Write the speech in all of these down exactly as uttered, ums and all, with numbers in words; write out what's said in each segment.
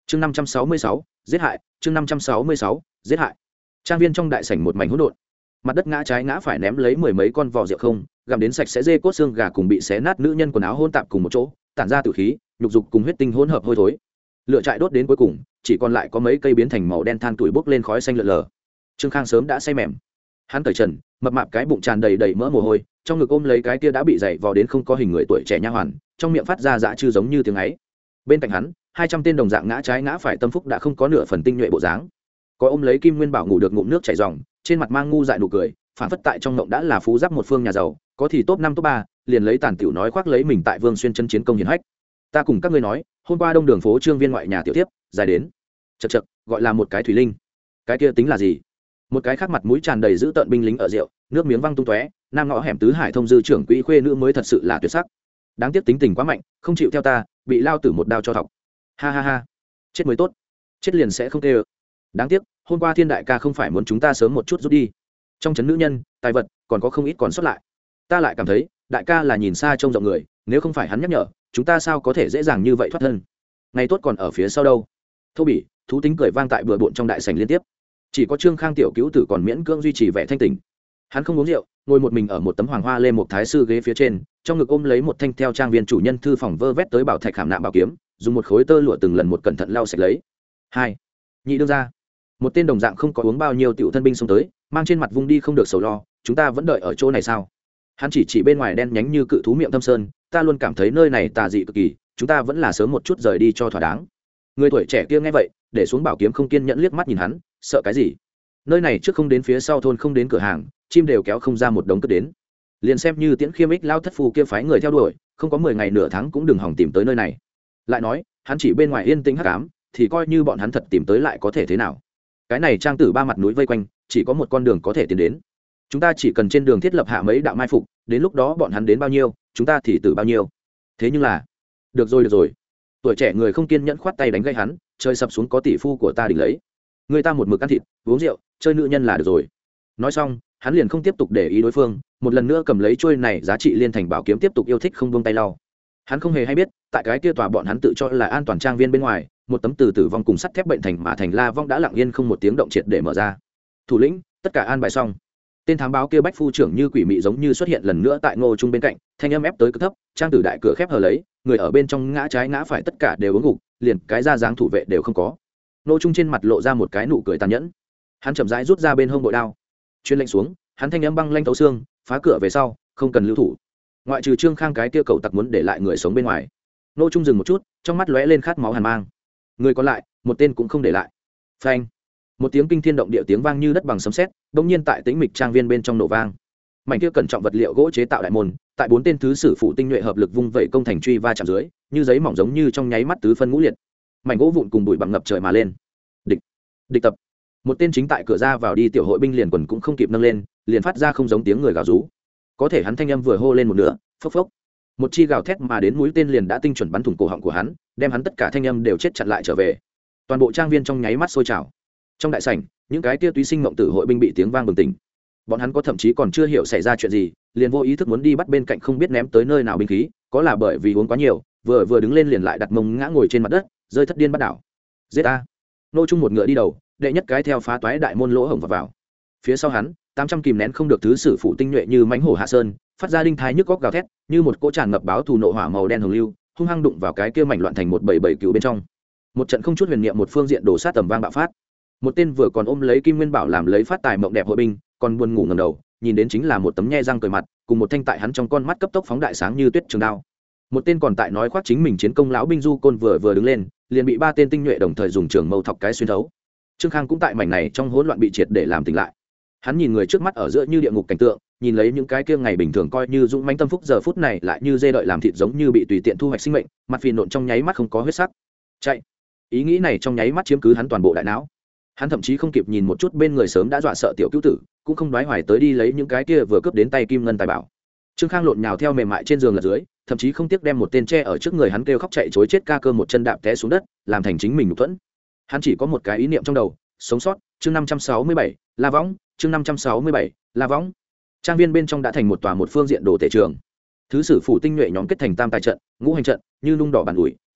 chương năm trăm sáu mươi sáu giết hại chương năm trăm sáu mươi sáu giết hại. Trang viên trong đại sảnh một mảnh hỗn độn, mặt đất ngã trái ngã phải ném lấy mười mấy con vò rượu không gặm đến sạch sẽ dê cốt xương gà cùng bị xé nát nữ nhân quần áo hôn tạp cùng một chỗ, tản ra tử khí nhục dục cùng huyết tinh hỗn hợp hôi thối. Lửa trại đốt đến cuối cùng chỉ còn lại có mấy cây biến thành màu đen than tuổi bốc lên khói xanh lượn lờ. Trương Khang sớm đã say mềm, hắn cởi trần, mập mạp cái bụng tràn đầy đầy mỡ mồ hôi, trong ngực ôm lấy cái kia đã bị dày vò đến không có hình người tuổi trẻ nha hoàn, trong miệng phát ra dã chư giống như tiếng ấy. Bên cạnh hắn hai trăm tên đồng dạng ngã trái ngã phải tâm phúc đã không có nửa phần tinh nhuệ bộ dáng, có ôm lấy Kim Nguyên Bảo ngủ được ngụm nước chảy ròng, trên mặt mang ngu dại nụ cười, phản phất tại trong ngộng đã là phú giáp một phương nhà giàu, có thì top năm top ba, liền lấy tàn tiểu nói khoác lấy mình tại Vương Xuyên chân chiến công hiển hách. Ta cùng các ngươi nói, hôm qua đông đường phố Trương Viên ngoại nhà tiểu tiếp, dài đến, chậc chậc, gọi là một cái thủy linh. Cái kia tính là gì? Một cái khác mặt mũi tràn đầy giữ tợn binh lính ở rượu, nước miếng văng tung tóe, nam ngõ hẻm tứ hải thông dư trưởng quỹ khuê nữ mới thật sự là tuyệt sắc. Đáng tiếc tính tình quá mạnh, không chịu theo ta, bị lao tử một đao cho thọc. Ha ha ha, chết mới tốt, chết liền sẽ không tê ơ. Đáng tiếc hôm qua Thiên đại ca không phải muốn chúng ta sớm một chút rút đi. Trong trấn nữ nhân tài vật còn có không ít còn sót lại, ta lại cảm thấy đại ca là nhìn xa trông rộng người, nếu không phải hắn nhắc nhở chúng ta sao có thể dễ dàng như vậy thoát thân. Ngày tốt còn ở phía sau đâu. Thô bỉ thú tính cười vang tại bừa bộn trong đại sảnh liên tiếp, chỉ có Trương Khang tiểu cứu tử còn miễn cưỡng duy trì vẻ thanh tỉnh. Hắn không uống rượu, ngồi một mình ở một tấm hoàng hoa lê một thái sư ghế phía trên, trong ngực ôm lấy một thanh theo trang viên chủ nhân thư phòng vơ vét tới bảo thạch khảm nạm bảo kiếm, dùng một khối tơ lụa từng lần một cẩn thận lau sạch lấy. Hai nhị đương ra, một tên đồng dạng không có uống bao nhiêu tiểu thân binh xông tới, mang trên mặt vung đi không được sầu lo, chúng ta vẫn đợi ở chỗ này sao? Hắn chỉ chỉ bên ngoài đen nhánh như cự thú miệng thâm sơn, ta luôn cảm thấy nơi này tà dị cực kỳ, chúng ta vẫn là sớm một chút rời đi cho thỏa đáng. Người tuổi trẻ kia nghe vậy, để xuống bảo kiếm không kiên nhẫn liếc mắt nhìn hắn, sợ cái gì? Nơi này trước không đến phía sau thôn không đến cửa hàng, chim đều kéo không ra một đống cất đến. Liền xem như Tiễn Khiêm ích lao thất phù kia phái người theo đuổi, không có mười ngày nửa tháng cũng đừng hỏng tìm tới nơi này. Lại nói, hắn chỉ bên ngoài yên tĩnh hắc ám, thì coi như bọn hắn thật tìm tới lại có thể thế nào? Cái này trang tử ba mặt núi vây quanh, chỉ có một con đường có thể tiến đến. Chúng ta chỉ cần trên đường thiết lập hạ mấy đạo mai phục, đến lúc đó bọn hắn đến bao nhiêu, chúng ta thì tử bao nhiêu. Thế nhưng là, được rồi được rồi. Tuổi trẻ người không kiên nhẫn khoát tay đánh gây hắn, chơi sập xuống có tỷ phu của ta đỉnh lấy. Người ta một mực ăn thịt, uống rượu, chơi nữ nhân là được rồi. Nói xong, hắn liền không tiếp tục để ý đối phương, một lần nữa cầm lấy chuôi này giá trị liên thành bảo kiếm tiếp tục yêu thích không buông tay lau. Hắn không hề hay biết, tại cái kia tòa bọn hắn tự cho là an toàn trang viên bên ngoài, một tấm từ tử vong cùng sắt thép bệnh thành mà thành la vong đã lặng yên không một tiếng động triệt để mở ra. Thủ lĩnh, tất cả an bài xong. Tên thám báo kia bách phu trưởng như quỷ mị giống như xuất hiện lần nữa tại Ngô Trung bên cạnh, thanh âm ép tới cực thấp, trang tử đại cửa khép hờ lấy, người ở bên trong ngã trái ngã phải tất cả đều uống gục, liền cái ra dáng thủ vệ đều không có. Ngô Trung trên mặt lộ ra một cái nụ cười tàn nhẫn, hắn chậm rãi rút ra bên hông bội đao, chuyên lệnh xuống, hắn thanh âm băng lanh thấu xương, phá cửa về sau, không cần lưu thủ. Ngoại trừ Trương Khang cái kia cậu tặc muốn để lại người sống bên ngoài. Ngô Trung dừng một chút, trong mắt lóe lên khát máu hàn mang. Người còn lại, một tên cũng không để lại. Phanh! Một tiếng kinh thiên động địa tiếng vang như đất bằng sấm sét, bỗng nhiên tại tĩnh mịch trang viên bên trong nổ vang. Mảnh kia cẩn trọng vật liệu gỗ chế tạo đại môn, tại bốn tên thứ sử phụ tinh nhuệ hợp lực vung vẩy công thành truy va chạm dưới, như giấy mỏng giống như trong nháy mắt tứ phân ngũ liệt. Mảnh gỗ vụn cùng bụi bặm ngập trời mà lên. Địch! Địch tập! Một tên chính tại cửa ra vào đi tiểu hội binh liền quần cũng không kịp nâng lên, liền phát ra không giống tiếng người gào rú. Có thể hắn thanh âm vừa hô lên một nửa, phốc phốc. Một chi gào thét mà đến mũi tên liền đã tinh chuẩn bắn thủng cổ họng của hắn, đem hắn tất cả thanh âm đều chết chặn lại trở về. Toàn bộ trang viên trong nháy mắt sôi trào. Trong đại sảnh, những cái kia túy sinh mộng tử hội binh bị tiếng vang bừng tỉnh. Bọn hắn có thậm chí còn chưa hiểu xảy ra chuyện gì, liền vô ý thức muốn đi bắt bên cạnh không biết ném tới nơi nào binh khí, có là bởi vì uống quá nhiều, vừa vừa đứng lên liền lại đặt mông ngã ngồi trên mặt đất, rơi thất điên bắt đảo. Giết a! Nô Trung một ngựa đi đầu, đệ nhất cái theo phá toái đại môn lỗ hổng vào vào. Phía sau hắn, tám trăm kìm nén không được thứ sử phụ tinh nhuệ như mãnh hổ hạ sơn, phát ra đinh thái nhức góc gào thét, như một cỗ tràn ngập báo thù nộ hỏa màu đen hồng lưu, hung hăng đụng vào cái kia mảnh loạn thành một bầy bầy cừu bên trong. Một trận không chút huyền niệm một phương diện đổ sát tầm vang bạo phát. Một tên vừa còn ôm lấy Kim Nguyên Bảo làm lấy phát tài mộng đẹp hội binh, còn buồn ngủ ngẩng đầu, nhìn đến chính là một tấm nhe răng cười mặt, cùng một thanh tại hắn trong con mắt cấp tốc phóng đại sáng như tuyết trường đao. Một tên còn tại nói khoác chính mình chiến công lão binh du côn vừa vừa đứng lên, liền bị ba tên tinh nhuệ đồng thời dùng trường mâu thọc cái xuyên thấu. Trương Khang cũng tại mảnh này trong hỗn loạn bị triệt để làm tỉnh lại. Hắn nhìn người trước mắt ở giữa như địa ngục cảnh tượng, nhìn lấy những cái kia ngày bình thường coi như dũng mãnh tâm phúc giờ phút này lại như dê đợi làm thịt giống như bị tùy tiện thu hoạch sinh mệnh, mặt phì nộn trong nháy mắt không có huyết sắc. Chạy. Ý nghĩ này trong nháy mắt chiếm cứ hắn toàn bộ đại não. Hắn thậm chí không kịp nhìn một chút bên người sớm đã dọa sợ tiểu cứu tử, cũng không đoái hoài tới đi lấy những cái kia vừa cướp đến tay kim ngân tài bảo. Trương Khang lộn nhào theo mềm mại trên giường lật dưới, thậm chí không tiếc đem một tên tre ở trước người hắn kêu khóc chạy chối chết ca cơ một chân đạp té xuống đất, làm thành chính mình nhục thuẫn. Hắn chỉ có một cái ý niệm trong đầu, sống sót. Chương năm trăm sáu mươi bảy, La Võng. Chương năm trăm sáu mươi bảy, La Võng. Trang viên bên trong đã thành một tòa một phương diện đồ tể trường. Thứ sử phủ tinh nhuệ nhóm kết thành tam tài trận, ngũ hành trận, như nung đỏ bàn ủi,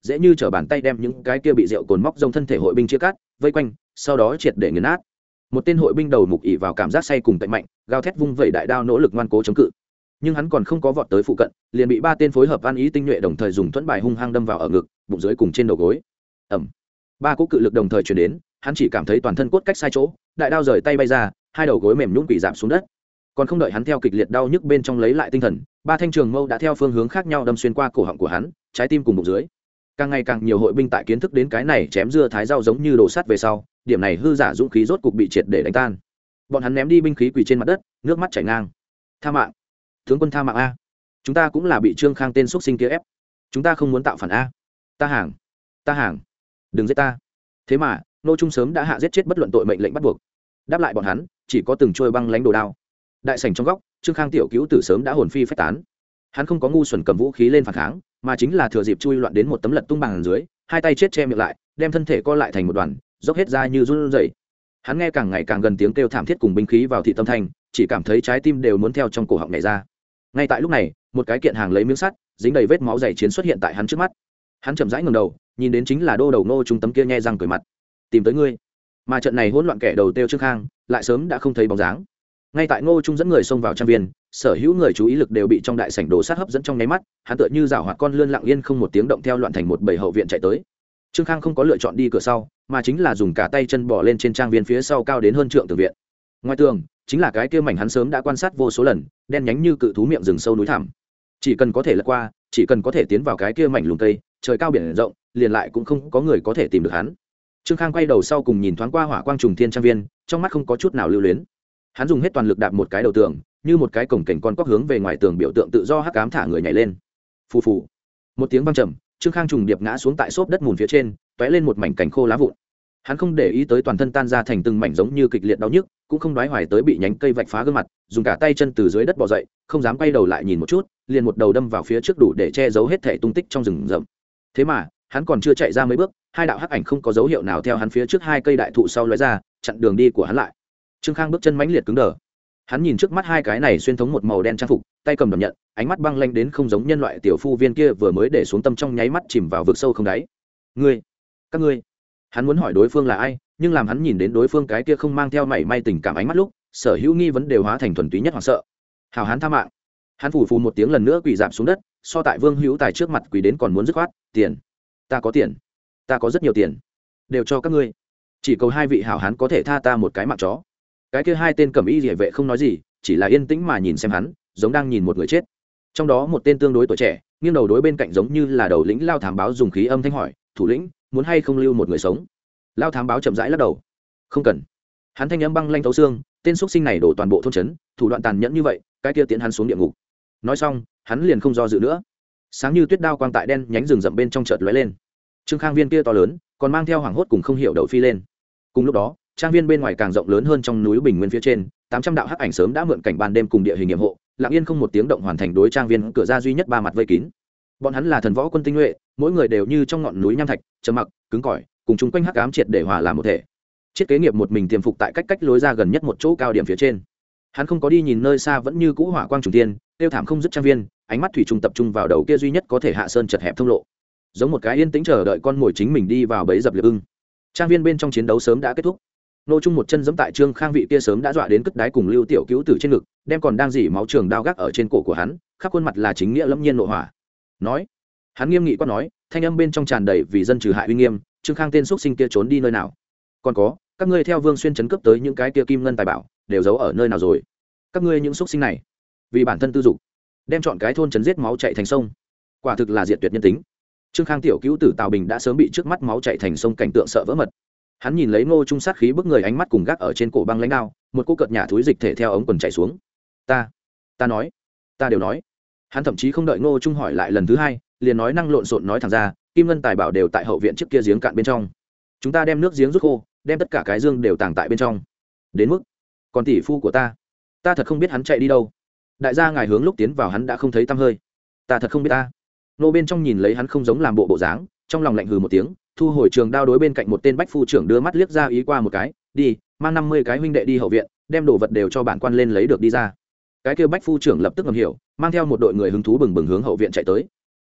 dễ như t bàn tay đem những cái kia bị rượu cồn móc rông thân thể hội binh chia cắt vây quanh, sau đó triệt để nghiền nát. Một tên hội binh đầu mục ỉ vào cảm giác say cùng tạnh mạnh, gào thét vung vẩy đại đao nỗ lực ngoan cố chống cự, nhưng hắn còn không có vọt tới phụ cận, liền bị ba tên phối hợp ăn ý tinh nhuệ đồng thời dùng thuẫn bài hung hăng đâm vào ở ngực, bụng dưới cùng trên đầu gối. Ẩm. Ba cú cự lực đồng thời truyền đến, hắn chỉ cảm thấy toàn thân cốt cách sai chỗ, đại đao rời tay bay ra, hai đầu gối mềm nhũn quỳ rạp xuống đất. Còn không đợi hắn theo kịch liệt đau nhức bên trong lấy lại tinh thần, ba thanh trường mâu đã theo phương hướng khác nhau đâm xuyên qua cổ họng của hắn, trái tim cùng bụng dưới. Càng ngày càng nhiều hội binh tại kiến thức đến cái này chém dưa thái rau giống như đồ sắt về sau, điểm này hư giả dũng khí rốt cục bị triệt để đánh tan. Bọn hắn ném đi binh khí quỳ trên mặt đất, nước mắt chảy ngang. Tha mạng, tướng quân tha mạng a, chúng ta cũng là bị Trương Khang tên xuất sinh kia ép, chúng ta không muốn tạo phản a, ta hàng, ta hàng, đừng giết ta. Thế mà Ngô Trung sớm đã hạ giết chết bất luận tội mệnh lệnh bắt buộc, đáp lại bọn hắn chỉ có từng trôi băng lánh đồ đao. Đại sảnh trong góc, Trương Khang tiểu cứu tử sớm đã hồn phi phách tán. Hắn không có ngu xuẩn cầm vũ khí lên phản kháng, mà chính là thừa dịp chui loạn đến một tấm lật tung bằng dưới, hai tay chết che miệng lại, đem thân thể co lại thành một đoàn, dốc hết ra như run rẩy. Hắn nghe càng ngày càng gần tiếng kêu thảm thiết cùng binh khí vào thị tâm thanh, chỉ cảm thấy trái tim đều muốn theo trong cổ họng nhảy ra. Ngay tại lúc này, một cái kiện hàng lấy miếng sắt, dính đầy vết máu dày chiến xuất hiện tại hắn trước mắt. Hắn chậm rãi ngẩng đầu, nhìn đến chính là đô đầu Ngô Trung tấm kia nhe răng cười mặt. Tìm tới ngươi. Mà trận này hỗn loạn kẻ đầu tiêu Trương Khang, lại sớm đã không thấy bóng dáng. Ngay tại Ngô Trung dẫn người xông vào trang viên, sở hữu người chú ý lực đều bị trong đại sảnh đồ sát hấp dẫn trong nháy mắt, hắn tựa như rảo hoạt con lươn lặng yên không một tiếng động theo loạn thành một bầy hậu viện chạy tới. Trương Khang không có lựa chọn đi cửa sau, mà chính là dùng cả tay chân bò lên trên trang viên phía sau cao đến hơn trượng tường viện. Ngoài tường, chính là cái kia mảnh hắn sớm đã quan sát vô số lần, đen nhánh như cự thú miệng rừng sâu núi thẳm. Chỉ cần có thể lật qua, chỉ cần có thể tiến vào cái kia mảnh lùm cây, trời cao biển rộng, liền lại cũng không có người có thể tìm được hắn. Trương Khang quay đầu sau cùng nhìn thoáng qua hỏa quang trùng thiên trang viên, trong mắt không có chút nào lưu luyến. Hắn dùng hết toàn lực đạp một cái đầu tường, như một cái cổng cảnh con cóc hướng về ngoài tường biểu tượng tự do hắc ám thả người nhảy lên. Phù phù. Một tiếng vang trầm, Trương Khang trùng điệp ngã xuống tại xốp đất mùn phía trên, tóe lên một mảnh cành khô lá vụn. Hắn không để ý tới toàn thân tan ra thành từng mảnh giống như kịch liệt đau nhức, cũng không đoái hoài tới bị nhánh cây vạch phá gương mặt, dùng cả tay chân từ dưới đất bò dậy, không dám quay đầu lại nhìn một chút, liền một đầu đâm vào phía trước đủ để che giấu hết thể tung tích trong rừng rậm. Thế mà, hắn còn chưa chạy ra mấy bước, hai đạo hắc ảnh không có dấu hiệu nào theo hắn phía trước hai cây đại thụ sau lóe ra, chặn đường đi của hắn lại. Trương Khang bước chân mãnh liệt cứng đờ. Hắn nhìn trước mắt hai cái này xuyên thống một màu đen trang phục, tay cầm đầm nhận, ánh mắt băng lanh đến không giống nhân loại tiểu phu viên kia vừa mới để xuống tâm trong nháy mắt chìm vào vực sâu không đáy. Ngươi, các ngươi. Hắn muốn hỏi đối phương là ai, nhưng làm hắn nhìn đến đối phương cái kia không mang theo mảy may tình cảm ánh mắt lúc, sở hữu nghi vấn đều hóa thành thuần túy nhất hoảng sợ. Hào hán tha mạng. Hắn phủ phù một tiếng lần nữa quỳ rạp xuống đất, so tại Vương Hữu Tài trước mặt quỳ đến còn muốn dứt khoát, tiền, ta có tiền, ta có rất nhiều tiền, đều cho các ngươi. Chỉ cầu hai vị hảo hán có thể tha ta một cái mạng chó. Cái kia hai tên cẩm y liễu vệ không nói gì, chỉ là yên tĩnh mà nhìn xem hắn, giống đang nhìn một người chết. Trong đó một tên tương đối tuổi trẻ, nghiêng đầu đối bên cạnh giống như là đầu lĩnh Lao Thám Báo dùng khí âm thanh hỏi, thủ lĩnh, muốn hay không lưu một người sống? Lao Thám Báo chậm rãi lắc đầu, không cần. Hắn thanh âm băng lanh thấu xương, tên xuất sinh này đổ toàn bộ thôn trấn, thủ đoạn tàn nhẫn như vậy, cái kia tiến hắn xuống địa ngục. Nói xong, hắn liền không do dự nữa. Sáng như tuyết đao quang tại đen nhánh rừng rậm bên trong chợt lóe lên. Trương Khang viên kia to lớn, còn mang theo hoảng hốt cùng không hiểu đầu phi lên. Cùng lúc đó, trang viên bên ngoài càng rộng lớn hơn trong núi bình nguyên phía trên, tám trăm đạo hắc ảnh sớm đã mượn cảnh ban đêm cùng địa hình nghiệm hộ, lặng yên không một tiếng động hoàn thành đối trang viên cửa ra duy nhất ba mặt vây kín. Bọn hắn là thần võ quân tinh nhuệ, mỗi người đều như trong ngọn núi nham thạch, trầm mặc, cứng cỏi, cùng chúng quanh hắc ám triệt để hòa làm một thể. Chiết kế nghiệp một mình tiềm phục tại cách cách lối ra gần nhất một chỗ cao điểm phía trên. Hắn không có đi nhìn nơi xa vẫn như cũ hỏa quang trùng tiên, tiêu thảm không dứt trang viên, ánh mắt thủy trùng tập trung vào đầu kia duy nhất có thể hạ sơn chật hẹp thông lộ, giống một cái yên tĩnh chờ đợi con mồi chính mình đi vào bẫy dập liệp ưng. Trang viên bên trong chiến đấu sớm đã kết thúc. Nô Trung một chân giẫm tại Trương Khang vị kia sớm đã dọa đến cất đáy cùng Lưu Tiểu Cứu Tử trên ngực, đem còn đang dỉ máu trường đao gác ở trên cổ của hắn, khắp khuôn mặt là chính nghĩa lẫm nhiên nộ hỏa. Nói, hắn nghiêm nghị quát nói, thanh âm bên trong tràn đầy vì dân trừ hại uy nghiêm, Trương Khang tên xuất sinh kia trốn đi nơi nào? Còn có, các ngươi theo Vương Xuyên trấn cướp tới những cái kia kim ngân tài bảo, đều giấu ở nơi nào rồi? Các ngươi những xuất sinh này, vì bản thân tư dục, đem chọn cái thôn trấn giết máu chảy thành sông, quả thực là diệt tuyệt nhân tính. Trương Khang tiểu cứu tử Tào Bình đã sớm bị trước mắt máu chảy thành sông cảnh tượng sợ vỡ mật. Hắn nhìn lấy Ngô Trung sát khí bức người ánh mắt cùng gác ở trên cổ băng lãnh đao, một cô cợt nhả thúi dịch thể theo ống quần chảy xuống. Ta, ta nói, ta đều nói. Hắn thậm chí không đợi Ngô Trung hỏi lại lần thứ hai, liền nói năng lộn xộn nói thẳng ra, kim ngân tài bảo đều tại hậu viện trước kia giếng cạn bên trong. Chúng ta đem nước giếng rút khô, đem tất cả cái dương đều tàng tại bên trong. Đến mức, còn tỷ phu của ta, ta thật không biết hắn chạy đi đâu. Đại gia ngài hướng lúc tiến vào hắn đã không thấy tăm hơi. Ta thật không biết ta. Nô bên trong nhìn lấy hắn không giống làm bộ bộ dáng, trong lòng lạnh hừ một tiếng, thu hồi trường đao đối bên cạnh một tên bách phu trưởng đưa mắt liếc ra ý qua một cái, đi, mang năm mươi cái huynh đệ đi hậu viện, đem đồ vật đều cho bản quan lên lấy được đi ra. Cái kia bách phu trưởng lập tức ngầm hiểu, mang theo một đội người hứng thú bừng bừng hướng hậu viện chạy tới.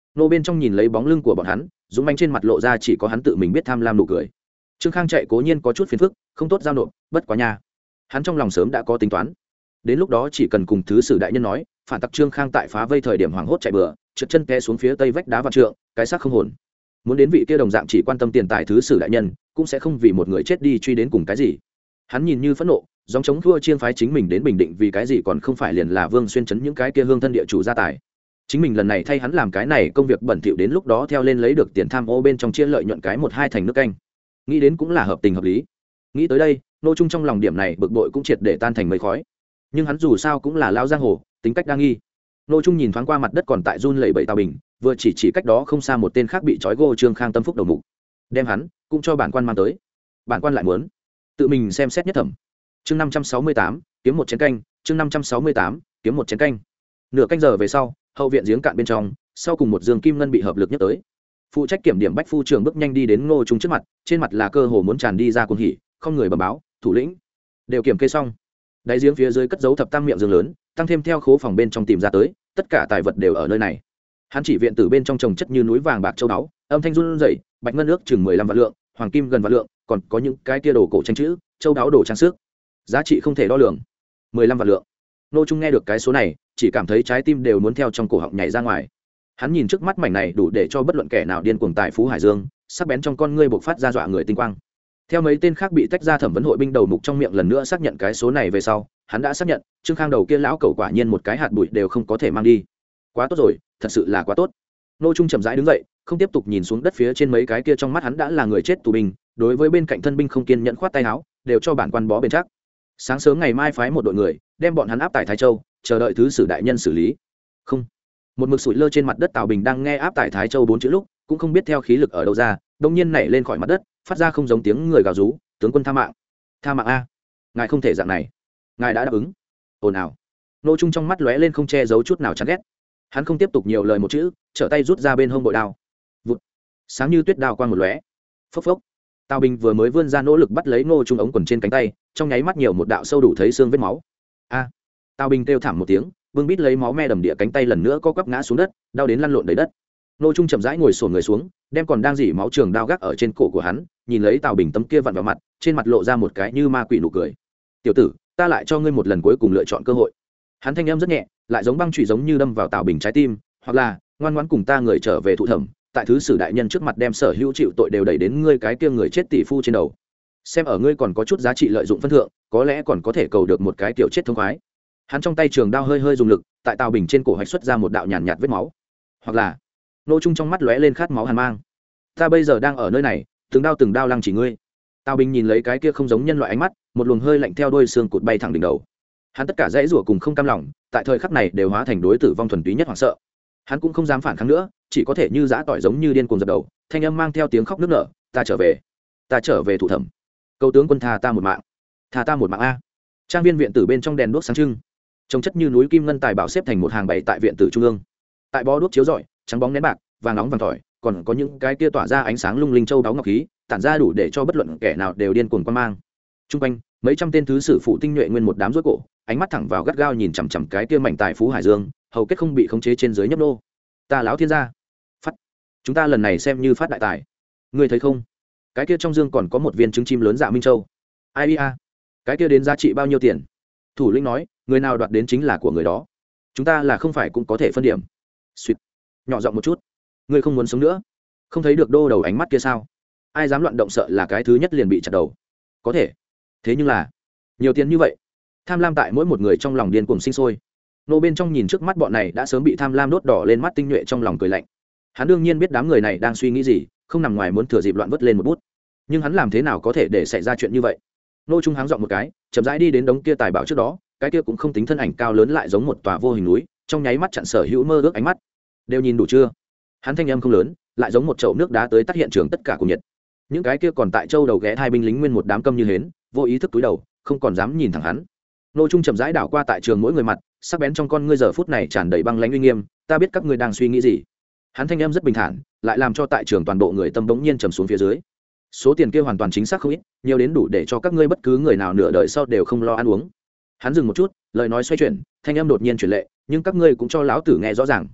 nô bên trong nhìn lấy bóng lưng của bọn hắn, dũng manh trên mặt lộ ra chỉ có hắn tự mình biết tham lam nụ cười. Trương Khang chạy cố nhiên có chút phiền phức, không tốt giao nộp, bất quá nha, hắn trong lòng sớm đã có tính toán. Đến lúc đó chỉ cần cùng thứ sử đại nhân nói, phản tặc Trương Khang tại phá vây thời điểm hoảng hốt chạy bừa, trượt chân té xuống phía tây vách đá vạn trượng, cái xác không hồn. Muốn đến vị kia đồng dạng chỉ quan tâm tiền tài thứ sử đại nhân, cũng sẽ không vì một người chết đi truy đến cùng cái gì. Hắn nhìn như phẫn nộ, giống chống thua chiên phái chính mình đến Bình Định vì cái gì còn không phải liền là Vương Xuyên trấn những cái kia hương thân địa chủ gia tài. Chính mình lần này thay hắn làm cái này công việc bẩn thỉu, đến lúc đó theo lên lấy được tiền tham ô bên trong chia lợi nhuận cái một hai thành nước canh. Nghĩ đến cũng là hợp tình hợp lý. Nghĩ tới đây, nô trung trong lòng điểm này bực bội cũng triệt để tan thành mây khói. Nhưng hắn dù sao cũng là lão giang hồ, tính cách đa nghi. Nô trung nhìn thoáng qua mặt đất còn tại run lẩy bẩy Tào Bình, vừa chỉ chỉ cách đó không xa một tên khác bị trói gô Trương Khang tâm phúc đầu mục, đem hắn cũng cho bản quan mang tới. Bản quan lại muốn tự mình xem xét nhất thẩm. Chương năm trăm sáu mươi tám, kiếm một chén canh. Chương năm trăm sáu mươi tám, kiếm một chén canh. Nửa canh giờ về sau, hậu viện giếng cạn bên trong, sau cùng một giường kim ngân bị hợp lực nhất tới. Phụ trách kiểm điểm bách phu trưởng bước nhanh đi đến Ngô Trung trước mặt, trên mặt là cơ hồ muốn tràn đi ra cuồng hỉ, không người bẩm báo, thủ lĩnh đều kiểm kê xong. Đáy giếng phía dưới cất giấu thập tam miệng giường lớn, tăng thêm theo khố phòng bên trong tìm ra tới, tất cả tài vật đều ở nơi này. Hắn chỉ viện tử bên trong trồng chất như núi vàng bạc châu báu, âm thanh run rẩy, bạch ngân ước chừng mười lăm vạn lượng, hoàng kim gần vạn lượng, còn có những cái kia đồ cổ tranh chữ, châu báu đồ trang sức, giá trị không thể đo lường. mười lăm vạn lượng. Nô Trung nghe được cái số này, chỉ cảm thấy trái tim đều muốn theo trong cổ họng nhảy ra ngoài. Hắn nhìn trước mắt mảnh này đủ để cho bất luận kẻ nào điên cuồng tài phú hải dương, sắc bén trong con ngươi bộc phát ra dọa người tinh quang. Theo mấy tên khác bị tách ra thẩm vấn hội binh đầu mục trong miệng lần nữa xác nhận cái số này về sau, hắn đã xác nhận, Trương Khang đầu kia lão cẩu quả nhiên một cái hạt bụi đều không có thể mang đi. Quá tốt rồi, thật sự là quá tốt. Nô Trung chậm rãi đứng dậy, không tiếp tục nhìn xuống đất phía trên mấy cái kia, trong mắt hắn đã là người chết tù binh, đối với bên cạnh thân binh không kiên nhẫn khoát tay áo, đều cho bản quan bó bên chắc. Sáng sớm ngày mai phái một đội người, đem bọn hắn áp tại Thái Châu, chờ đợi thứ sử đại nhân xử lý. Không. Một mực sủi lơ trên mặt đất Tào Bình đang nghe áp tại Thái Châu bốn chữ lúc, cũng không biết theo khí lực ở đâu ra, đột nhiên nảy lên khỏi mặt đất, phát ra không giống tiếng người gào rú, tướng quân tha mạng. Tha mạng a. Ngài không thể dạng này. Ngài đã đáp ứng. Ồn ào. Nô Trung trong mắt lóe lên không che giấu chút nào chán ghét. Hắn không tiếp tục nhiều lời một chữ, trở tay rút ra bên hông bội đao. Vụt. Sáng như tuyết đao quang một lóe. Phốc phốc. Tào Bình vừa mới vươn ra nỗ lực bắt lấy Nô Trung ống quần trên cánh tay, trong nháy mắt nhiều một đạo sâu đủ thấy xương vết máu. A. Tào Bình kêu thảm một tiếng, vương bít lấy máu me đầm địa cánh tay lần nữa co quắp ngã xuống đất, đau đến lăn lộn đầy đất. Nô Trung chậm rãi ngồi xổm người xuống, đem còn đang dỉ máu trường đao gác ở trên cổ của hắn, nhìn lấy Tào Bình tấm kia vặn vào mặt, trên mặt lộ ra một cái như ma quỷ nụ cười. "Tiểu tử, ta lại cho ngươi một lần cuối cùng lựa chọn cơ hội." Hắn thanh âm rất nhẹ, lại giống băng chủy giống như đâm vào Tào Bình trái tim, hoặc là, ngoan ngoãn cùng ta người trở về thụ thẩm, tại thứ sử đại nhân trước mặt đem sở hữu chịu tội đều đẩy đến ngươi cái kia người chết tỷ phu trên đầu. Xem ở ngươi còn có chút giá trị lợi dụng phân thượng, có lẽ còn có thể cầu được một cái tiểu chết thông khoái. Hắn trong tay trường đao hơi hơi dùng lực, tại Tào Bình trên cổ hạch xuất ra một đạo nhàn nhạt vết máu. Hoặc là, Nô Trung trong mắt lóe lên khát máu hàn mang. Ta bây giờ đang ở nơi này, từng đao từng đao lăng chỉ ngươi. Tào Bình nhìn lấy cái kia không giống nhân loại ánh mắt, một luồng hơi lạnh theo đuôi xương cụt bay thẳng đỉnh đầu. Hắn tất cả dãy rủa cùng không cam lòng, tại thời khắc này đều hóa thành đối tử vong thuần túy nhất hoảng sợ. Hắn cũng không dám phản kháng nữa, chỉ có thể như dã tỏi giống như điên cuồng dập đầu, thanh âm mang theo tiếng khóc nức nở, ta trở về, ta trở về thủ thẩm. Cầu tướng quân tha ta một mạng, tha ta một mạng a. Trang viên viện tử bên trong đèn đuốc sáng trưng, trông chất như núi kim ngân tài bảo xếp thành một hàng bày tại viện tử trung ương. Tại bó đuốc chiếu rọi, trắng bóng nén bạc, vàng nóng vàng tỏi, còn có những cái kia tỏa ra ánh sáng lung linh châu báu ngọc khí, tản ra đủ để cho bất luận kẻ nào đều điên cuồng quan mang. Trung quanh, mấy trăm tên thứ sử phụ tinh nhuệ nguyên một đám rối cổ, ánh mắt thẳng vào gắt gao nhìn chằm chằm cái kia mảnh tài phú hải dương, hầu kết không bị khống chế trên dưới nhấp nô. Ta lão thiên gia, phát, chúng ta lần này xem như phát đại tài. Ngươi thấy không? Cái kia trong dương còn có một viên trứng chim lớn dạ minh châu. Ai a? Cái kia đến giá trị bao nhiêu tiền? Thủ lĩnh nói, người nào đoạt đến chính là của người đó. Chúng ta là không phải cũng có thể phân điểm. Xuyệt. Nhỏ giọng một chút. Ngươi không muốn sống nữa? Không thấy được đô đầu ánh mắt kia sao? Ai dám loạn động sợ là cái thứ nhất liền bị chặt đầu. Có thể. Thế nhưng là, nhiều tiền như vậy, tham lam tại mỗi một người trong lòng điên cuồng sinh sôi. Nô bên trong nhìn trước mắt bọn này đã sớm bị tham lam đốt đỏ lên mắt tinh nhuệ trong lòng cười lạnh. Hắn đương nhiên biết đám người này đang suy nghĩ gì, không nằm ngoài muốn thừa dịp loạn vứt lên một bút. Nhưng hắn làm thế nào có thể để xảy ra chuyện như vậy? Nô Trung háng giọng một cái, chậm rãi đi đến đống kia tài bảo trước đó, cái kia cũng không tính thân ảnh cao lớn lại giống một tòa vô hình núi, trong nháy mắt chặn sở hữu mơ ước ánh mắt. Đều nhìn đủ chưa? Hắn thanh âm không lớn, lại giống một chậu nước đá tới tắt hiện trường tất cả cùng nhiệt. Những cái kia còn tại châu đầu ghé hai binh lính nguyên một đám câm như hến, vô ý thức túi đầu, không còn dám nhìn thẳng hắn. Nô Trung chậm rãi đảo qua tại trường mỗi người mặt, sắc bén trong con ngươi giờ phút này tràn đầy băng lãnh uy nghiêm, ta biết các ngươi đang suy nghĩ gì. Hắn thanh âm rất bình thản, lại làm cho tại trường toàn bộ người tâm bỗng nhiên trầm xuống phía dưới. Số tiền kia hoàn toàn chính xác không ít, nhiều đến đủ để cho các ngươi bất cứ người nào nửa đời sau đều không lo ăn uống. Hắn dừng một chút, lời nói xoay chuyển, thanh âm đột nhiên chuyển lệ, nhưng các ngươi cũng cho lão tử nghe rõ ràng.